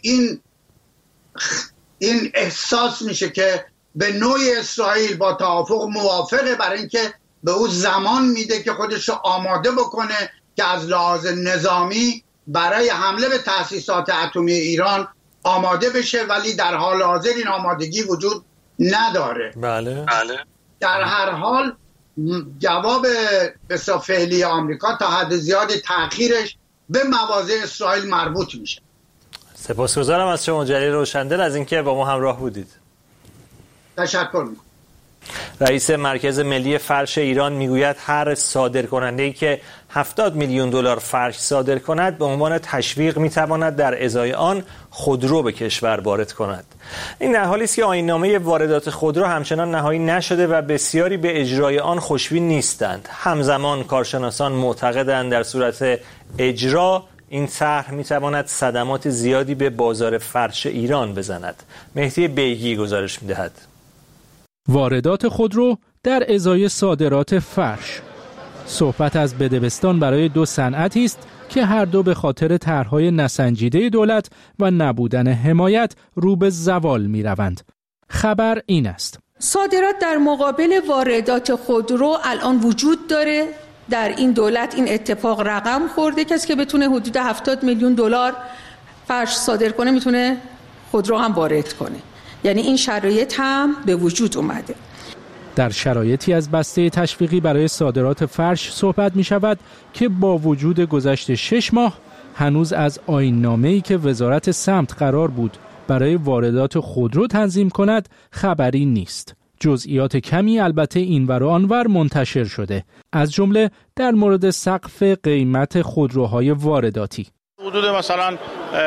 این احساس میشه که به نوعی اسرائیل با توافق موافقه، برای اینکه به او زمان میده که خودش رو آماده بکنه که از لحاظ نظامی برای حمله به تأسیسات اتمی ایران آماده بشه، ولی در حال حاضر این آمادگی وجود نداره. بله. در هر حال جواب بسیار فعلی آمریکا تا حد زیاد تأخیرش به مواضع اسرائیل مربوط میشه. سپاسگزارم از شما جلیل روشندل از اینکه با ما همراه بودید. تشکر میکنم. رئیس مرکز ملی فرش ایران میگوید هر صادرکننده‌ای که 70 میلیون دلار فرش صادر کند به عنوان تشویق میتواند در ازای آن خودرو به کشور وارد کند. این در حالی است که آیین‌نامه واردات خودرو همچنان نهایی نشده و بسیاری به اجرای آن خوشبین نیستند. همزمان کارشناسان معتقدند در صورت اجرا این طرح میتواند صدمات زیادی به بازار فرش ایران بزند. مهدی بیگی گزارش میدهد. واردات خودرو در ازای صادرات فرش. صحبت از بدبستان برای دو صنعتی است که هر دو به خاطر طرح‌های نسنجیده دولت و نبودن حمایت رو به زوال می‌روند. خبر این است: صادرات در مقابل واردات خودرو الان وجود داره. در این دولت این اتفاق رقم خورده، کسی که بتونه حدود 70 میلیون دلار فرش صادر کنه میتونه خودرو هم وارد کنه. یعنی این شرایط هم به وجود اومده. در شرایطی از بسته تشویقی برای صادرات فرش صحبت می شود که با وجود گذشت 6 ماه هنوز از آیین‌نامه‌ای که وزارت سمت قرار بود برای واردات خودرو تنظیم کند خبری نیست. جزئیات کمی البته اینور و آنور منتشر شده، از جمله در مورد سقف قیمت خودروهای وارداتی. حدود مثلا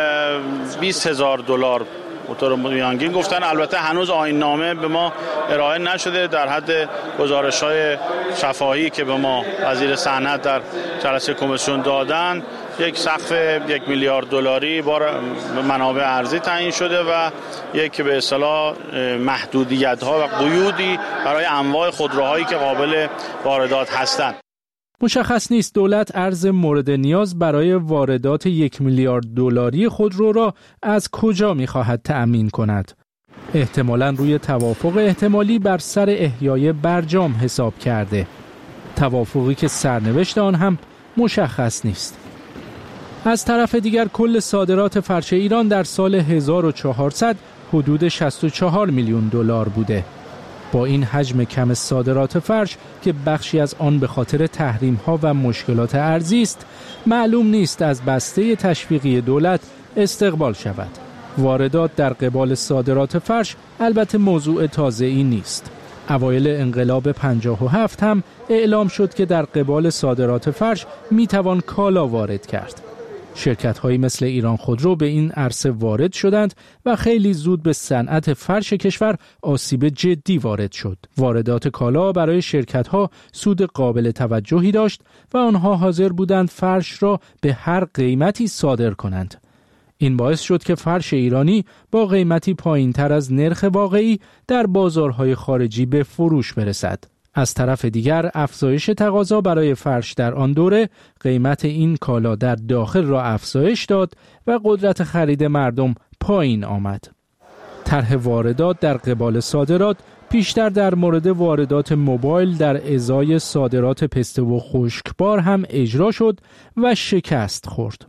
$20,000 به طور میانگین گفتن. البته هنوز آیین‌نامه به ما ارائه نشده. در حد گزارش‌های شفاهی که به ما وزیر صنعت در جلسه کمیسیون دادن، یک سقف $1 میلیارد بار منابع ارزی تعیین شده و یک به اصطلاح محدودیت‌ها و قیودی برای انواع خودروهایی که قابل واردات هستند. مشخص نیست دولت ارز مورد نیاز برای واردات $1 میلیارد خودرو را از کجا می‌خواهد تأمین کند. احتمالاً روی توافق احتمالی بر سر احیای برجام حساب کرده. توافقی که سرنوشت آن هم مشخص نیست. از طرف دیگر کل صادرات فرش ایران در سال 1400 حدود $64 میلیون بوده. با این حجم کم صادرات فرش که بخشی از آن به خاطر تحریم‌ها و مشکلات ارزی است، معلوم نیست از بسته تشویقی دولت استقبال شود. واردات در قبال صادرات فرش البته موضوع تازه‌ای نیست. اوایل انقلاب 57 هم اعلام شد که در قبال صادرات فرش میتوان کالا وارد کرد. شرکت‌هایی مثل ایران خودرو به این عرصه وارد شدند و خیلی زود به صنعت فرش کشور آسیب جدی وارد شد. واردات کالا برای شرکت‌ها سود قابل توجهی داشت و آنها حاضر بودند فرش را به هر قیمتی صادر کنند. این باعث شد که فرش ایرانی با قیمتی پایین‌تر از نرخ واقعی در بازارهای خارجی به فروش برسد. از طرف دیگر افزایش تقاضا برای فرش در آن دوره قیمت این کالا در داخل را افزایش داد و قدرت خرید مردم پایین آمد. طرح واردات در قبال صادرات پیشتر در مورد واردات موبایل در ازای صادرات پسته و خشکبار هم اجرا شد و شکست خورد.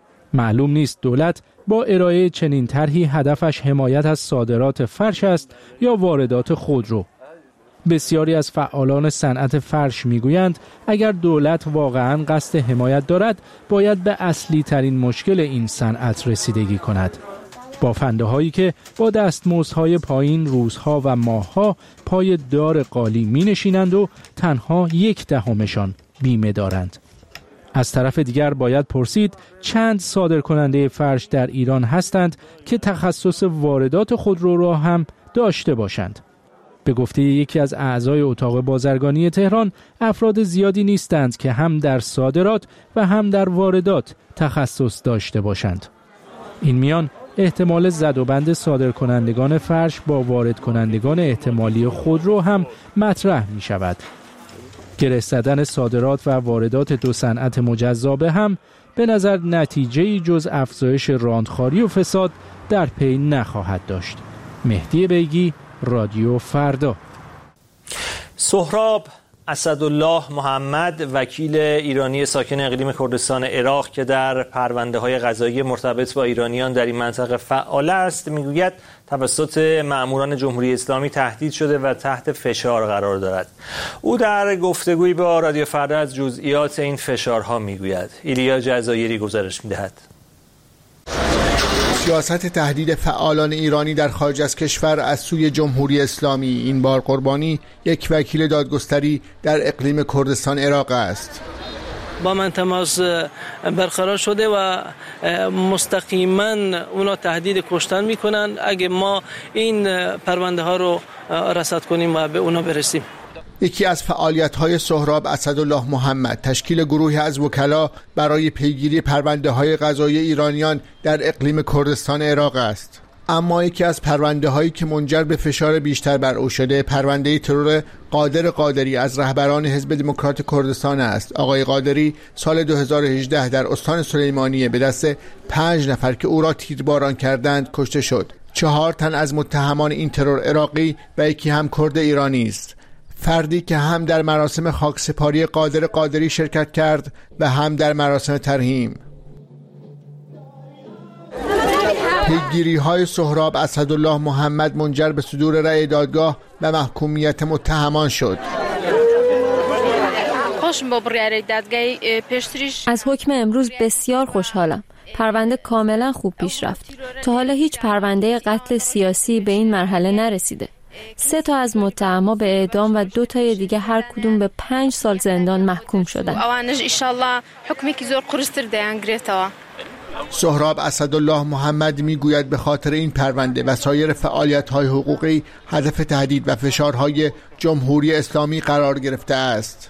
معلوم نیست دولت با ارائه چنین طرحی هدفش حمایت از صادرات فرش است یا واردات خودرو. بسیاری از فعالان صنعت فرش میگویند اگر دولت واقعاً قصد حمایت دارد باید به اصلی ترین مشکل این صنعت رسیدگی کند. بافنده هایی که با دستمزدهای پایین روزها و ماهها پای دار قالی می نشینند و تنها 1/10 بیمه دارند. از طرف دیگر باید پرسید چند صادرکننده فرش در ایران هستند که تخصص واردات خودرو را هم داشته باشند. به گفته یکی از اعضای اتاق بازرگانی تهران، افراد زیادی نیستند که هم در صادرات و هم در واردات تخصص داشته باشند. این میان احتمال زدوبند صادرکنندگان فرش با وارد کنندگان احتمالی خودرو هم مطرح می شود. گره زدن صادرات و واردات دو صنعت مجزا به هم به نظر نتیجه‌ای جز افزایش راندخواری و فساد در پی نخواهد داشت. مهدی بیگی، رادیو فردا. سهراب اسدالله محمد، وکیل ایرانی ساکن اقلیم کردستان عراق که در پرونده‌های قضایی مرتبط با ایرانیان در این منطقه فعال است، میگوید توسط مأموران جمهوری اسلامی تهدید شده و تحت فشار قرار دارد. او در گفتگویی با رادیو فردا از جزئیات این فشارها میگوید. ایلیا جزایری گزارش میدهد. سیاست تهدید فعالان ایرانی در خارج از کشور از سوی جمهوری اسلامی این بار قربانی یک وکیل دادگستری در اقلیم کردستان عراق است. با من تماس برقرار شده و مستقیما اونا تهدید کشتن میکنن اگه ما این پرونده ها رو رصد کنیم و به اونا برسیم. یکی از فعالیت‌های سهراب اسدالله محمد تشکیل گروهی از وکلا برای پیگیری پرونده‌های قضایی ایرانیان در اقلیم کردستان عراق است. اما یکی از پرونده‌هایی که منجر به فشار بیشتر بر او شده پرونده ترور قادر قادری از رهبران حزب دموکرات کردستان است. آقای قادری سال 2018 در استان سلیمانیه به دست 5 نفر که او را تیرباران کردند کشته شد. 4 تن از متهمان این ترور عراقی و یکی هم کرد ایرانی است. فردی که هم در مراسم خاکسپاری قادر قادری شرکت کرد و هم در مراسم ترحیم. پیگیری‌های سهراب اسدالله محمد منجر به صدور رأی دادگاه و محکومیت متهمان شد. از حکم امروز بسیار خوشحالم. پرونده کاملا خوب پیش رفت. تا حالا هیچ پرونده قتل سیاسی به این مرحله نرسیده. 3 تا از متهما به اعدام و 2 تای دیگه هر کدوم به 5 سال زندان محکوم شدن. سهراب اسدالله محمد میگوید به خاطر این پرونده و سایر فعالیت‌های حقوقی هدف تهدید و فشارهای جمهوری اسلامی قرار گرفته است.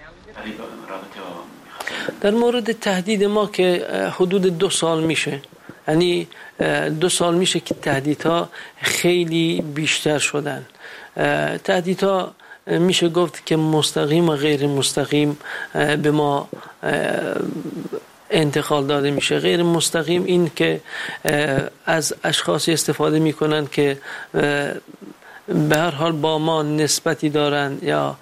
در مورد تهدید ما که حدود 2 سال میشه، یعنی 2 سال میشه که تهدیدها خیلی بیشتر شدن. تهدیدها میشه گفت که مستقیم و غیر مستقیم به ما انتقال داده میشه. غیر مستقیم این که از اشخاصی استفاده میکنن که به هر حال با ما نسبتی دارن یا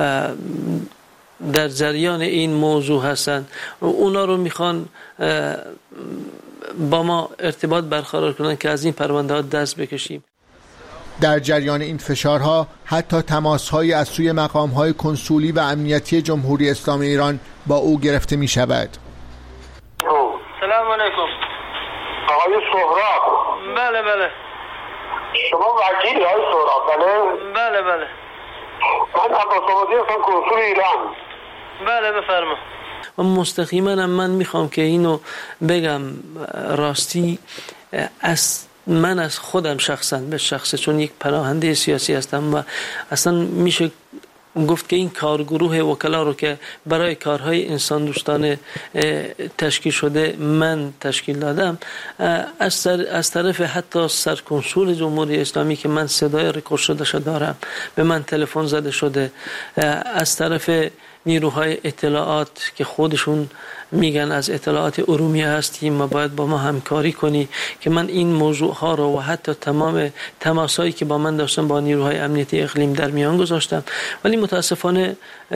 در جریان این موضوع هستن، اونا رو میخوان با ما ارتباط برقرار کنن که از این پرونده ها دست بکشیم. در جریان این فشارها حتی تماس‌هایی از سوی مقام‌های کنسولی و امنیتی جمهوری اسلامی ایران با او گرفته می‌شود. سلام علیکم. آقای سهراب. بله. شما وکیلی آقای سهراب؟ بله. من عباس آبادی هستم، کنسول ایران. بله بفرما. و مستقیما من میخوام که اینو بگم، راستی من از خودم شخصا چون یک پناهنده سیاسی هستم و اصلا میشه گفت که این کارگروه وکلا رو که برای کارهای انسان دوستانه تشکیل شده من تشکیل دادم، از طرف حتی سرکنسول جمهوری اسلامی که من صدای رکورد شده دارم به من تلفن زده شده، از طرف نیروهای اطلاعات که خودشون میگن از اطلاعات ارومیه هستیم و باید با ما همکاری کنی، که من این موضوع ها رو و حتی تمام تماسایی که با من داشتم با نیروهای امنیتی اقلیم در میان گذاشتم، ولی متاسفانه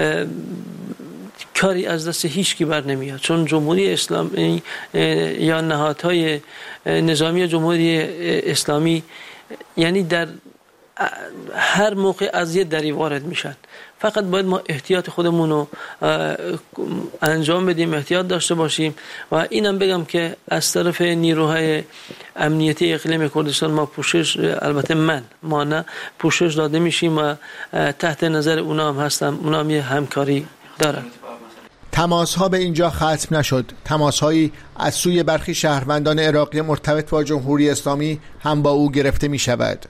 کاری از دست هیچ کی بر نمیاد، چون جمهوری اسلامی یا نهادهای نظامی جمهوری اسلامی یعنی در هر موقع از یه دری وارد میشن. فقط باید ما احتیاط خودمون رو انجام بدیم، احتیاط داشته باشیم. و اینم بگم که از طرف نیروهای امنیتی اقلیم کردستان ما پوشش، البته ما نه پوشش داده میشیم و تحت نظر اونا هم هستم، اونا هم یه همکاری دارن. تماس‌ها به اینجا ختم نشد. تماس‌هایی از سوی برخی شهروندان عراقی مرتبط با جمهوری اسلامی هم با او گرفته می شود.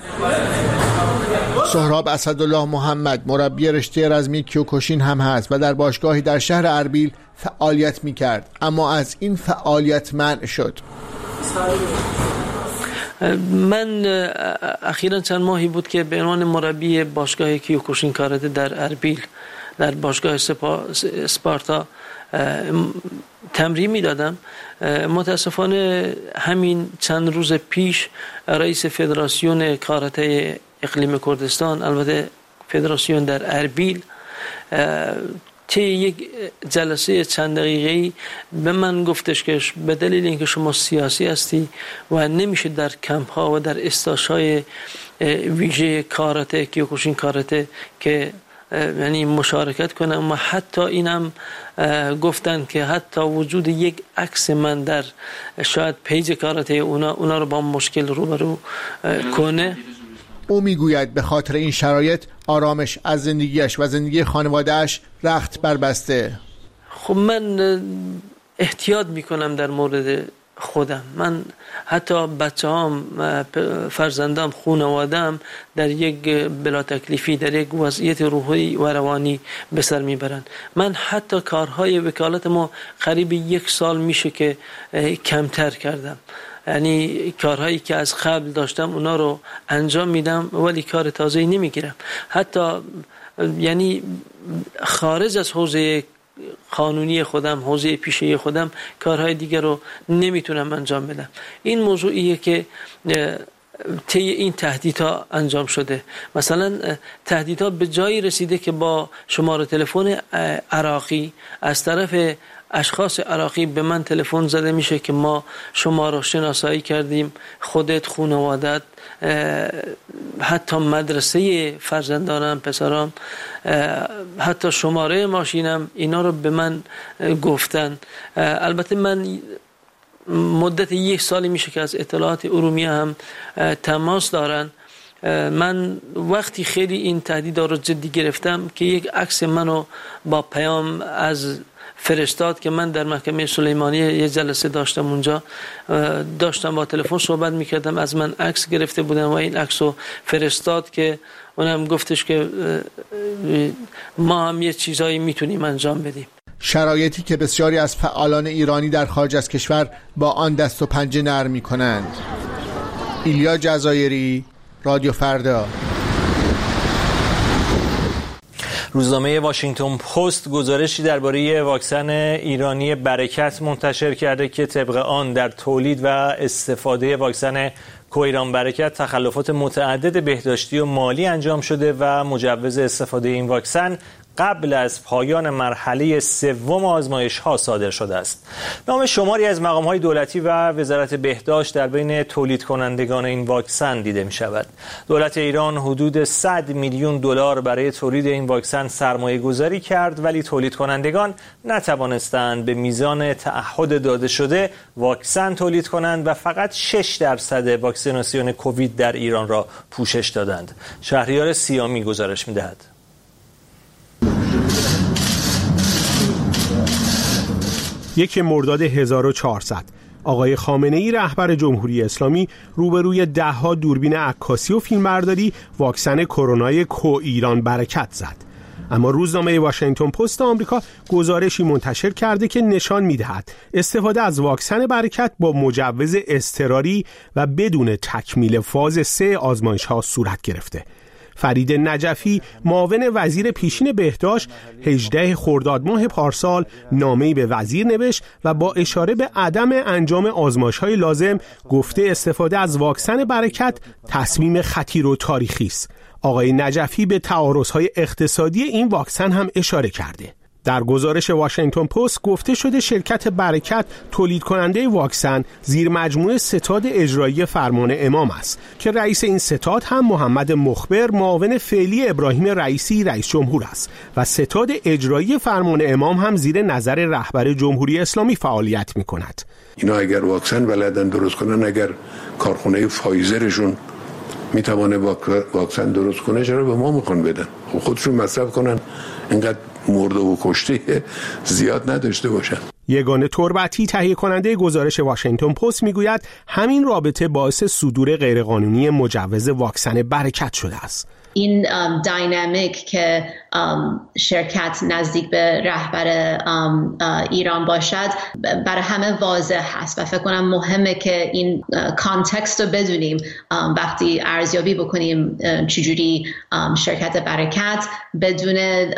سهراب اسدالله محمد مربی رشته رزمی کیوکوشین هم هست و در باشگاهی در شهر اربیل فعالیت می کرد، اما از این فعالیت منع شد. من اخیراً چند ماهی بود که به عنوان مربی باشگاه کیوکوشین کاراته در اربیل در باشگاه اسپارتا تمرین می دادم. متاسفانه همین چند روز پیش رئیس فدراسیون کاراته اقلیم کردستان، البته فدراسیون در اربیل، طی یک جلسه چند دقیقه‌ای به من گفتش که به دلیل اینکه شما سیاسی هستی و نمیشه در کمپ ها و در استاشای ویژه کاراته کیوکوشین کاراته که یعنی مشارکت کنم، و حتی اینم گفتن که حتی وجود یک عکس من در شاید پیج کاراته اونا رو با مشکل روبرو کنه. او میگوید به خاطر این شرایط آرامش از زندگیش و زندگی خانوادهش رخت بربسته. خب من احتیاط میکنم در مورد خودم. من حتی بچه‌هام، فرزندام، خانواده‌ام در یک بلا تکلیفی، در یک وضعیت روحی و روانی به سر میبرن. من حتی کارهای وکالتمو قریب 1 سال میشه که کمتر کردم، یعنی کارهایی که از قبل داشتم اونا رو انجام میدم ولی کار تازه‌ای نمیگیرم. حتی یعنی خارج از حوزه قانونی خودم، حوزه پیشه خودم، کارهای دیگر رو نمیتونم انجام بدم. این موضوعیه که طی این تهدیدها انجام شده. مثلا تهدیدها به جایی رسیده که با شماره تلفن عراقی از طرف اشخاص عراقی به من تلفن زده میشه که ما شما رو شناسایی کردیم، خودت، خانوادت، حتی مدرسه فرزندانم، پسرام، حتی شماره ماشینم، اینا رو به من گفتن. البته من مدت 1 سالی میشه که از اطلاعات ارومیه هم تماس دارن من وقتی خیلی این تهدید رو جدی گرفتم که یک عکس منو با پیام از فرستاد که من در محکمه سلیمانیه یه جلسه داشتم، اونجا داشتم با تلفن صحبت میکردم، از من عکس گرفته بودم و این عکس رو فرستاد که اونم گفتش که ما هم یه چیزایی میتونیم انجام بدیم. شرایطی که بسیاری از فعالان ایرانی در خارج از کشور با آن دست و پنجه نرم میکنند. ایلیا جزایری، رادیو فردا. روزنامه واشنگتن پست گزارشی درباره واکسن ایرانی برکت منتشر کرده که طبق آن در تولید و استفاده واکسن کویران برکت تخلفات متعدد بهداشتی و مالی انجام شده و مجوز استفاده این واکسن قبل از پایان مرحله سوم آزمایش‌ها صادر شده است. نام شماری از مقام‌های دولتی و وزارت بهداشت در بین تولید کنندگان این واکسن دیده می‌شود. دولت ایران حدود 100 میلیون دلار برای تولید این واکسن سرمایه‌گذاری کرد، ولی تولید کنندگان نتوانستند به میزان تعهد داده شده واکسن تولید کنند و فقط 6% واکسیناسیون کووید در ایران را پوشش دادند. شهریار سیامی گزارش می‌دهد. 1 مرداد 1400 آقای خامنه‌ای رهبر جمهوری اسلامی روبروی ده‌ها دوربین عکاسی و فیلمبرداری واکسن کرونای کویران برکت زد. اما روزنامه واشنگتن پست آمریکا گزارشی منتشر کرده که نشان می‌دهد استفاده از واکسن برکت با مجوز اضطراری و بدون تکمیل فاز 3 آزمایش‌ها صورت گرفته. فرید نجفی معاون وزیر پیشین بهداشت 18 خرداد ماه پارسال نامه‌ای به وزیر نوشت و با اشاره به عدم انجام آزمایش‌های لازم گفته استفاده از واکسن برکت تصمیم خطیر و تاریخی است. آقای نجفی به تعارض‌های اقتصادی این واکسن هم اشاره کرده. در گزارش واشنگتن پست گفته شده شرکت برکت تولید کننده واکسن زیر مجموعه ستاد اجرایی فرمان امام است که رئیس این ستاد هم محمد مخبر معاون فعلی ابراهیم رئیسی رئیس جمهور است و ستاد اجرایی فرمان امام هم زیر نظر رهبر جمهوری اسلامی فعالیت می کند. اینا اگر واکسن بلدن درست کنن، اگر کارخونه فایزرشون میتونه واکسن درست کنه، چرا به ما میخوان بدن؟ خودشون مصرف کنن، اینقدر مرده و کشته زیاد نداشته باشن. یگانه تربتی تهیه کننده گزارش واشنگتن پست میگوید همین رابطه باعث صدور غیرقانونی مجوز واکسن برکت شده است. این داینامیک که شرکت نزدیک به رهبر ایران باشد برای همه واضح هست و فکر کنم مهمه که این کانتکست رو بدونیم وقتی ارزیابی بکنیم چجوری شرکت برکت بدون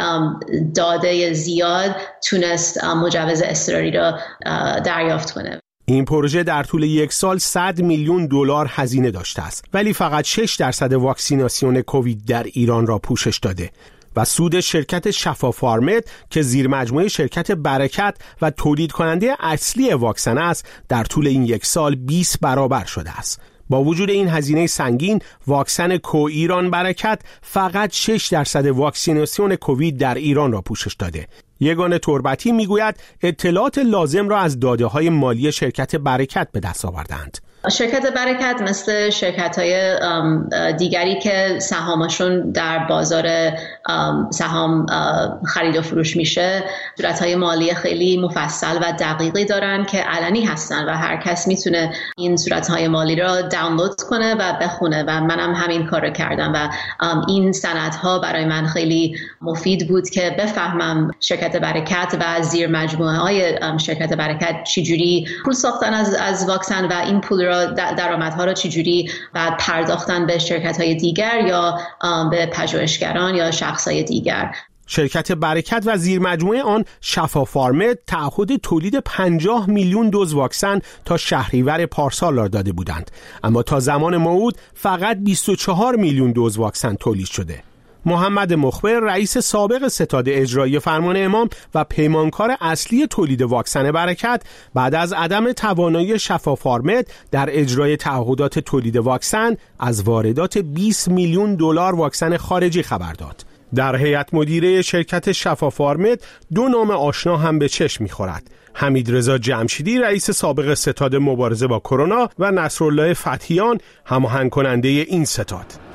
داده زیاد تونست مجوز اضطراری رو دریافت کنه. این پروژه در طول 1 سال 100 میلیون دلار هزینه داشته است، ولی فقط 6% واکسیناسیون کووید در ایران را پوشش داده و سود شرکت شفافارمد که زیر مجموعه شرکت برکت و تولید کننده اصلی واکسن است در طول این 1 سال 20 برابر شده است. با وجود این هزینه سنگین، واکسن کویران برکت فقط 6% واکسیناسیون کووید در ایران را پوشش داده. یگانه تربتی میگوید اطلاعات لازم را از داده‌های مالی شرکت برکت به دست آوردند. شرکت برکت مثل شرکت‌های دیگری که سهامشون در بازار سهام خرید و فروش میشه، صورت‌های مالی خیلی مفصل و دقیقی دارن که علنی هستن و هر کس میتونه این صورت‌های مالی را دانلود کنه و بخونه و منم همین کار رو کردم و این سندها برای من خیلی مفید بود که بفهمم شرکت برکت و زیر مجموعه‌های شرکت برکت چجوری پول ساختن از واکسن و این پول درآمدها رو چجوری بعد پرداختن به شرکت‌های دیگر یا به پژوهشگران یا شخص‌های دیگر. شرکت برکت و زیر مجموعه آن شفافارمد تعهد تولید 50 میلیون دوز واکسن تا شهریور پارسال را داده بودند، اما تا زمان موعود فقط 24 میلیون دوز واکسن تولید شده. محمد مخبر رئیس سابق ستاد اجرایی فرمان امام و پیمانکار اصلی تولید واکسن برکت بعد از عدم توانایی شفافارمد در اجرای تعهدات تولید واکسن از واردات 20 میلیون دلار واکسن خارجی خبر داد. در هیئت مدیره شرکت شفافارمد 2 نام آشنا هم به چشم می‌خورد: حمیدرضا جمشیدی رئیس سابق ستاد مبارزه با کرونا و نصرالله فتحیان هماهنگ کننده این ستاد.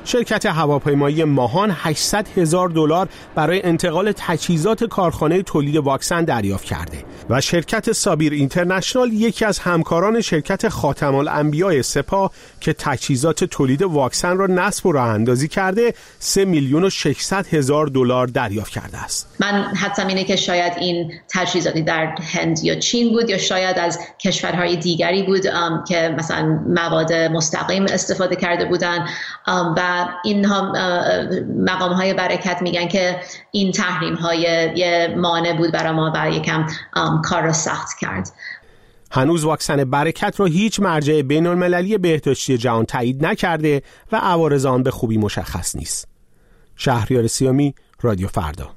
شرکت هواپیمایی ماهان $800,000 برای انتقال تجهیزات کارخانه تولید واکسن دریافت کرده و شرکت سابیر اینترنشنال یکی از همکاران شرکت خاتم الانبیاء سپاه که تجهیزات تولید واکسن را نصب و راه اندازی کرده $3,600,000 دریافت کرده است. من حدسم اینه که شاید این تجهیزاتی در هند یا چین بود یا شاید از کشورهای دیگری بود که مثلا مواد مستقیم استفاده کرده بودن و این مقام‌های برکت میگن که این تحریم‌های یه مانع بود برای ما و یکم کار را سخت کرد. هنوز واکسن برکت را هیچ مرجع بین‌المللی بهداشتی جهان تایید نکرده و عوارض آن به خوبی مشخص نیست. شهریار سیامی، رادیو فردا.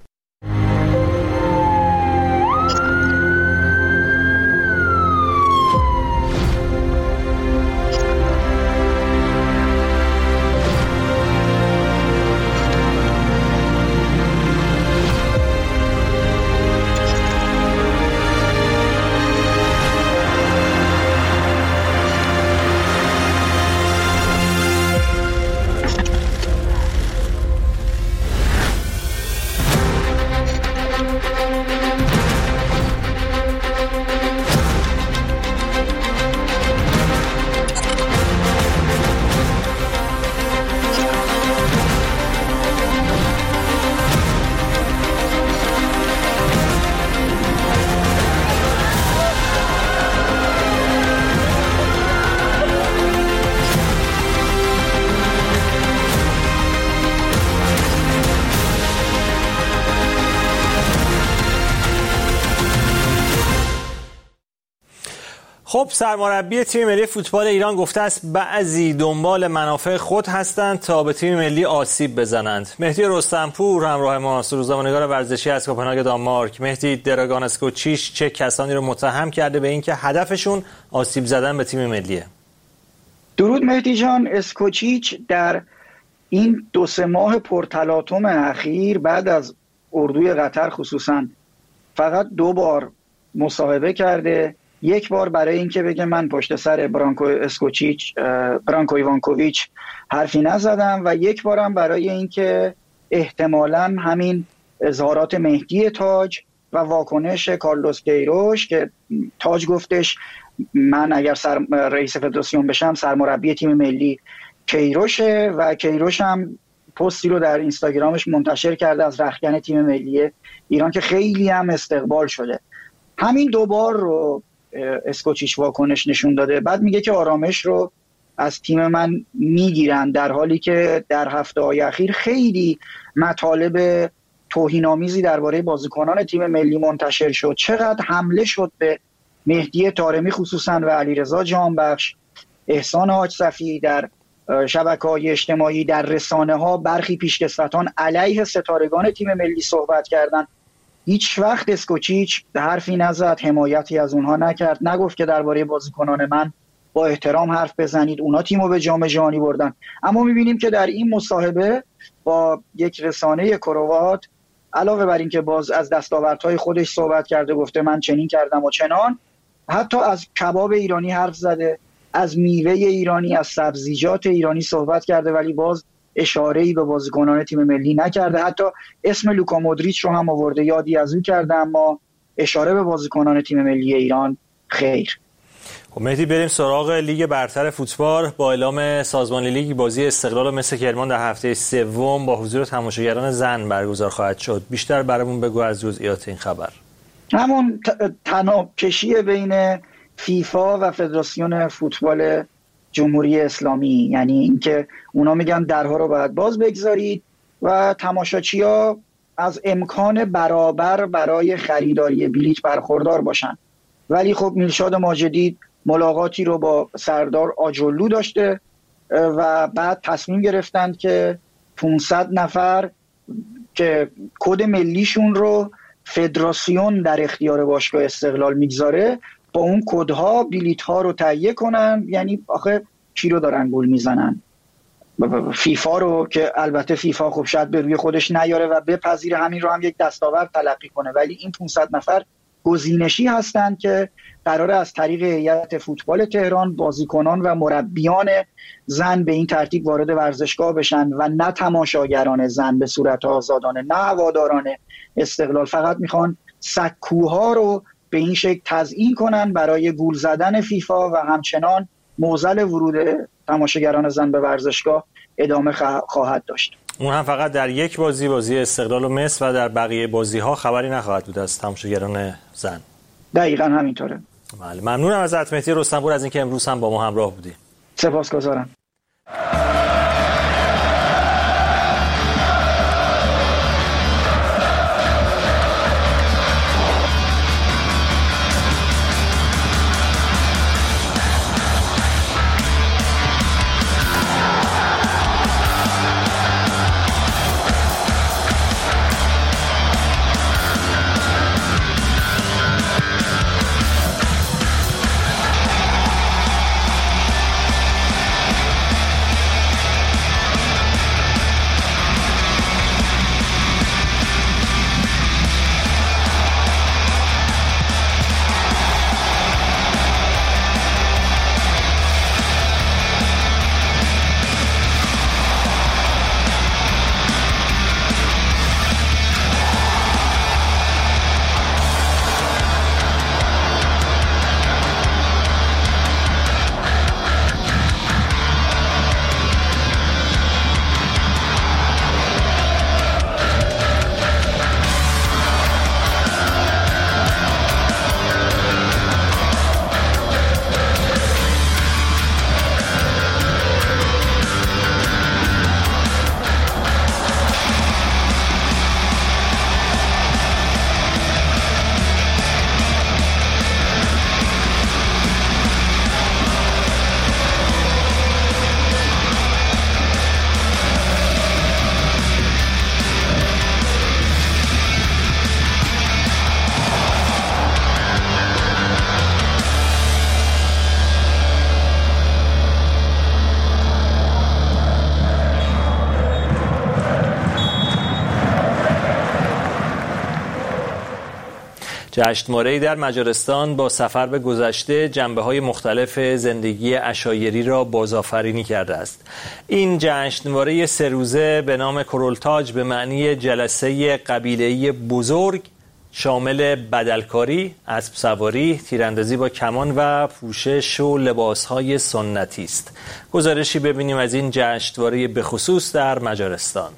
خب سرمربی تیم ملی فوتبال ایران گفته است بعضی دنبال منافع خود هستند تا به تیم ملی آسیب بزنند. مهدی رستمپور همراه ماست، روزنامه‌نگار ورزشی از کوپنهاگ دانمارک. مهدی، دراگان اسکوچیچ چه کسانی رو متهم کرده به اینکه هدفشون آسیب زدن به تیم ملیه؟ درود مهدی جان. اسکوچیچ در این 2-3 ماه پرتلاطم اخیر بعد از اردوی قطر خصوصا فقط 2 بار مصاحبه کرده. یک بار برای اینکه بگه من پشت سر برانکو ایوانکوویچ حرفی نزدم و یک بارم برای اینکه احتمالاً همین اظهارات مهدی تاج و واکنش کارلوس کیروش که تاج گفتش من اگر رئیس فدراسیون بشم سرمربی تیم ملی کیروشه و کیروش هم پستی رو در اینستاگرامش منتشر کرده از رختکن تیم ملی ایران که خیلی هم استقبال شده. همین 2 بار رو اسکوچیچ واکنش نشون داده. بعد میگه که آرامش رو از تیم من میگیرن، در حالی که در هفته‌های اخیر خیلی مطالب توهین‌آمیزی درباره بازیکنان تیم ملی منتشر شد. چقدر حمله شد به مهدی طارمی خصوصا و علیرضا جانبخش، احسان حاج صفی در شبکه‌های اجتماعی، در رسانه‌ها برخی پیشکسوتان علیه ستارگان تیم ملی صحبت کردن. هیچ وقت اسکوچیچ حرفی نزد، حمایتی از اونها نکرد، نگفت که درباره بازیکنان من با احترام حرف بزنید، اونا تیمو به جام جهانی بردن. اما می‌بینیم که در این مصاحبه با یک رسانه کروات علاوه بر این که باز از دستاوردهای خودش صحبت کرده، گفته من چنین کردم و چنان، حتی از کباب ایرانی حرف زده، از میوه ایرانی، از سبزیجات ایرانی صحبت کرده، ولی باز اشاره‌ای به بازیکنان تیم ملی نکرده. حتی اسم لوکا مودریچ رو هم آورده، یادی از او کرده، اما اشاره به بازیکنان تیم ملی ایران خیر. خب مهدی، بریم سراغ لیگ برتر فوتبال. با اعلام سازمان لیگ بازی استقلال و مس کرمان در هفته سوم با حضور تماشاگران زن برگزار خواهد شد. بیشتر برامون بگو از جزئیات این خبر. همون تنابکشی بین فیفا و فدراسیون فوتبال جمهوری اسلامی، یعنی اینکه اونا میگن درها رو باید باز بگذارید و تماشاچی‌ها از امکان برابر برای خریداری بلیط برخوردار باشن. ولی خب میلشاد ماجدی ملاقاتی رو با سردار آجرلو داشته و بعد تصمیم گرفتند که 500 نفر که کد ملیشون رو فدراسیون در اختیار باشگاه استقلال میگذاره با اون کدها بلیط‌ها رو تهیه کنن. یعنی آخه چی رو دارن گول میزنن؟ فیفا رو که البته فیفا خب شاید به روی خودش نیاره و بپذیره همین رو هم یک دستاورد تلقی کنه، ولی این 500 نفر گزینشی هستند که قراره از طریق هیئت فوتبال تهران بازیکنان و مربیان زن به این ترتیب وارد ورزشگاه بشن و نه تماشاگران زن به صورت آزادانه، نه هواداران استقلال. فقط میخوان سکوها رو به این شکل تزیین کنن برای گول زدن فیفا و همچنان معضل ورود تماشاگران زن به ورزشگاه ادامه خواهد داشت. اون هم فقط در یک بازی استقلال و مصر و در بقیه بازی‌ها خبری نخواهد بود از تماشاگران زن. دقیقاً همینطوره. بله، ممنونم از مهدی رستمپور از اینکه امروز هم با ما همراه بودی. سپاسگزارم. جشنواره‌ای در مجارستان با سفر به گذشته جنبه‌های مختلف زندگی عشایری را بازآفرینی کرده است. این جشنواره 3 روزه به نام کرولتاج به معنی جلسه قبیله‌ای بزرگ شامل بدلکاری، اسب سواری، تیراندازی با کمان و پوشش و لباس‌های سنتی است. گزارشی ببینیم از این جشنواره به خصوص در مجارستان.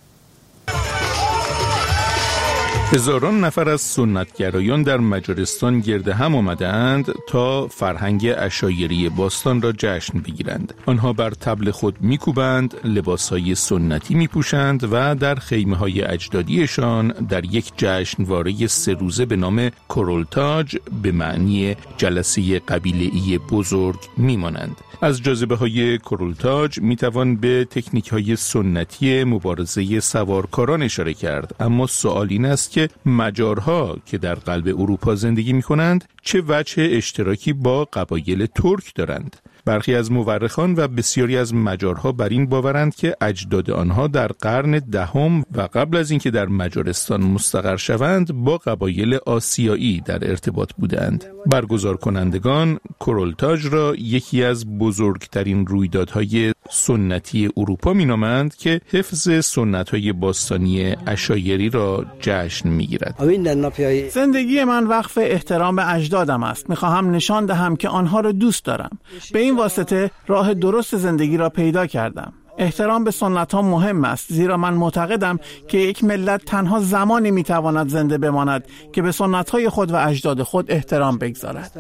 هزاران نفر از سنتگرایان در مجارستان گرد هم آمدند تا فرهنگ عشایری باستان را جشن بگیرند. آنها بر طبل خود میکوبند، لباسهای سنتی میپوشند و در خیمه‌های اجدادیشان در یک جشنواره 3 روزه به نام کرولتاج به معنی جلسه قبیله‌ای بزرگ میمانند. از جاذبه‌های کرولتاج میتوان به تکنیک‌های سنتی مبارزه سوارکاران اشاره کرد، اما سوال این است که مجارها که در قلب اروپا زندگی می‌کنند چه وجه اشتراکی با قبایل ترک دارند؟ برخی از مورخان و بسیاری از مجارها بر این باورند که اجداد آنها در قرن 10 و قبل از اینکه در مجارستان مستقر شوند با قبایل آسیایی در ارتباط بودند. برگزار کنندگان کرولتاج را یکی از بزرگترین رویدادهای سنتی اروپا مینامند که حفظ سنت‌های باستانی عشایری را جشن می‌گیرد. زندگی من وقف احترام به اجدادم است. می‌خواهم نشان دهم که آنها را دوست دارم. به این واسطه راه درست زندگی را پیدا کردم. احترام به سنت ها مهم است، زیرا من معتقدم که یک ملت تنها زمانی میتواند زنده بماند که به سنت های خود و اجداد خود احترام بگذارد.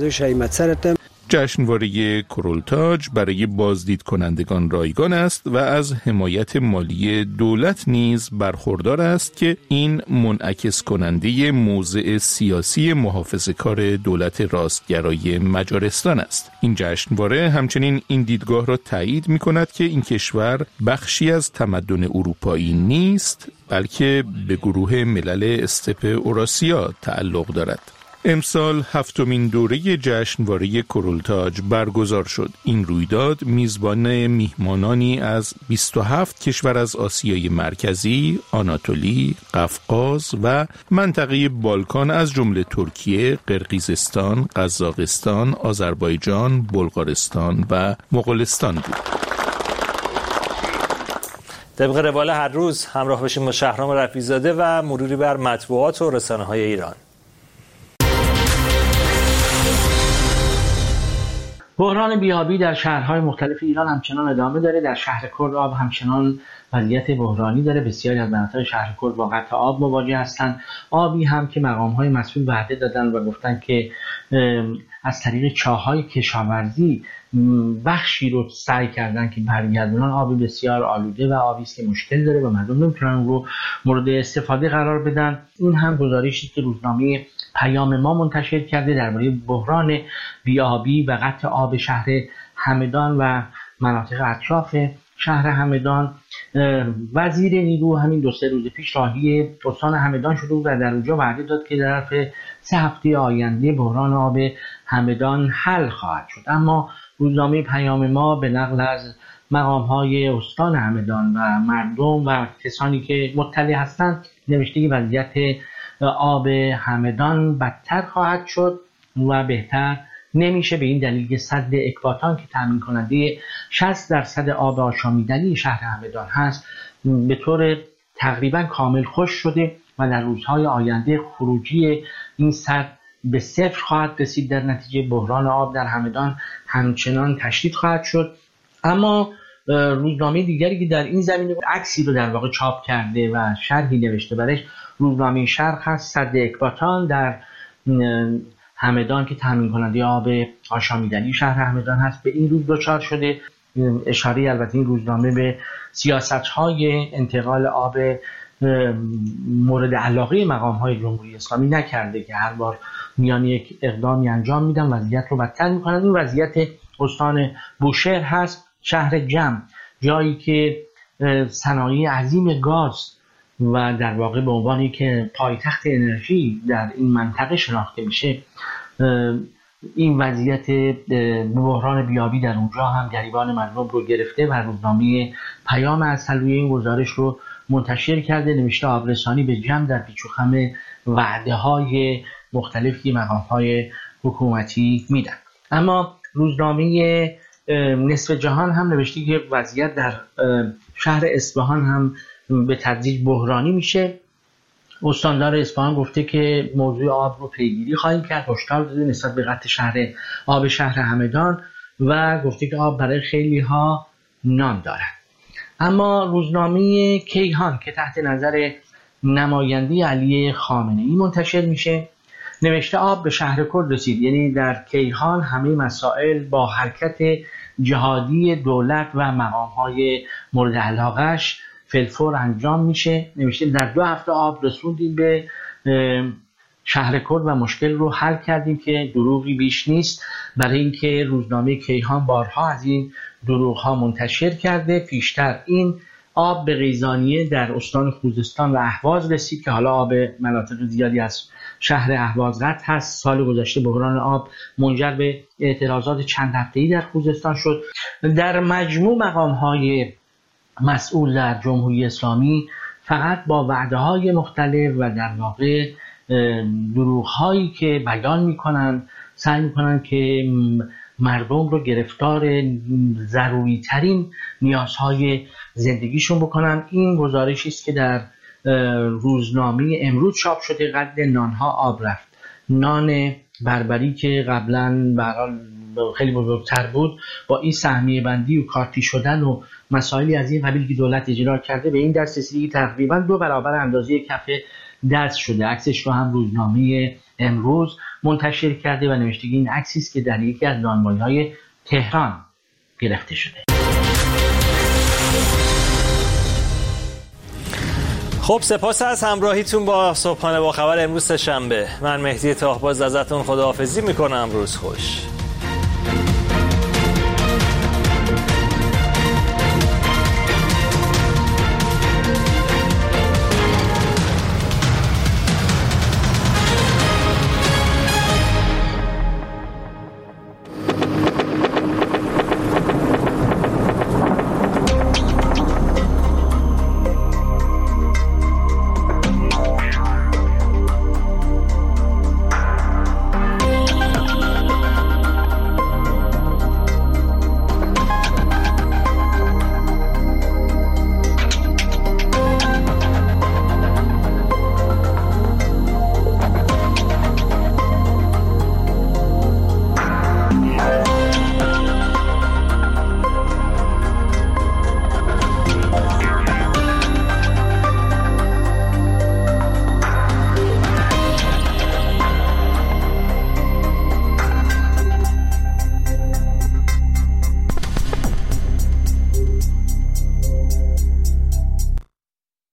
جشنواره کرولتاج برای بازدید کنندگان رایگان است و از حمایت مالی دولت نیز برخوردار است که این منعکس کننده موضع سیاسی محافظه‌کار دولت راستگرای مجارستان است. این جشنواره همچنین این دیدگاه را تایید می‌کند که این کشور بخشی از تمدن اروپایی نیست، بلکه به گروه ملل استپ اوراسیا تعلق دارد. امسال 7مین دوره جشنواره کرولتاژ برگزار شد. این رویداد میزبان میهمانانی از 27 کشور از آسیای مرکزی، آناتولی، قفقاز و منطقه بالکان از جمله ترکیه، قرقیزستان، قزاقستان، آذربایجان، بلغارستان و مغولستان بود. طبق روال هر روز همراه بشیم با شهرام رفیع‌زاده و مروری بر مطبوعات و رسانه‌های ایران. بحران بیابی در شهرهای مختلف ایران همچنان ادامه داره. در شهر کرد آب همچنان وضعیت بحرانی داره. بسیاری از مناطق شهر کرد با قطع آب مواجه هستند. آبی هم که مقام‌های مسئول وعده دادن و گفتن که از طریق چاه‌های کشاورزی بخشی رو سعی کردن که برگردونن، آبی بسیار آلوده و آبی است که مشکل داره و مردم نمیتونن رو مورد استفاده قرار بدن. این هم گزارشی که روزنامه پیام ما منتشر کرده درباره بحران بیابی و قطع آب شهر همدان و مناطق اطراف شهر همدان. وزیر نیرو همین 2-3 روز پیش راهی استان همدان شده و در اونجا وعده داد که در 3 هفته آینده بحران آب همدان حل خواهد شد. اما روزنامه پیام ما به نقل از مقام‌های استان همدان و مردم و کسانی که مطلع هستند نوشته که وضعیت آب همدان بدتر خواهد شد و بهتر نمیشه، به این دلیل که سد اکباتان که تامین کننده 60% آب آشامیدنی شهر همدان هست به طور تقریبا کامل خشک شده و در روزهای آینده خروجی این سد به 0 خواهد رسید. در نتیجه بحران آب در همدان همچنان تشدید خواهد شد. اما روزنامه دیگری که در این زمینه عکسی رو در واقع چاپ کرده و شرحی نوشته برش، روزنامه شرق هست. سد اکباتان در همدان که تامین کننده آب آشامیدنی شهر همدان هست به این روز دچار شده. اشاره البته این روزنامه به سیاست‌های انتقال آب مورد علاقه مقام‌های جمهوری اسلامی نکرده که هر بار میان یک اقدامی انجام میدن وضعیت رو بدتر میکنن. این وضعیت استان بوشهر هست، شهر جم، جایی که صنایع عظیم گاز و در واقع به عنوانی که پایتخت انرژی در این منطقه شناخته میشه. این وضعیت بحران بیابی در اونجا هم گریبان مردم رو گرفته و روزنامه پیام اصلویه این گزارش رو منتشر کرده. نوشته آبرسانی به جمع در پیچ و خم وعده‌های مختلفی مقام‌های حکومتی میدن. اما روزنامه نصف جهان هم نوشته که وضعیت در شهر اصفهان هم به تدریج بحرانی میشه. استاندار اصفهان گفته که موضوع آب رو پیگیری خواهیم کرد، هشدار داده نسبت به قطع آب شهر همدان و گفته که آب برای خیلی ها نان دارد. اما روزنامه کیهان که تحت نظر نماینده علی خامنه‌ای منتشر میشه نوشته آب به شهر کرد رسید. یعنی در کیهان همه مسائل با حرکت جهادی دولت و مقام‌های مورد علاقه‌اش فلفور انجام میشه. نوشته در 2 هفته آب رسوندیم به شهر کرد و مشکل رو حل کردیم که دروغی بیش نیست، برای اینکه روزنامه کیهان بارها از این دروغ‌ها منتشر کرده. پیشتر این آب به قیزانیه در استان خوزستان و اهواز رسید که حالا آب مناطق زیادی از شهر اهواز قطع هست. سال گذشته بحران آب منجر به اعتراضات چند هفته‌ای در خوزستان شد. در مجموع مقام‌های مسئول در جمهوری اسلامی فقط با وعده‌های مختلف و در واقع دروغ‌هایی که بیان می‌کنن سعی می‌کنن که مردم رو گرفتار ضروری ترین نیازهای زندگیشون بکنن. این گزارشی است که در روزنامه امروز چاپ شده. قد نانها آب رفت. نان بربری که قبلا برای خیلی بزرگتر بود با این سهمیه بندی و کارتی شدن و مسائلی از این قبیل که دولت اجرا کرده به این دست رسیدگی تقریبا 2 برابر اندازه کف دست شده. عکسش رو هم روزنامه امروز منتشر کرده و نوشته این عکسی است که در یکی از نانوایی‌های تهران گرفته شده. خب سپاس از همراهیتون با صبحانه با خبر امروز شنبه. من مهدی تاهباز ازتون خداحافظی میکنم. روز خوش.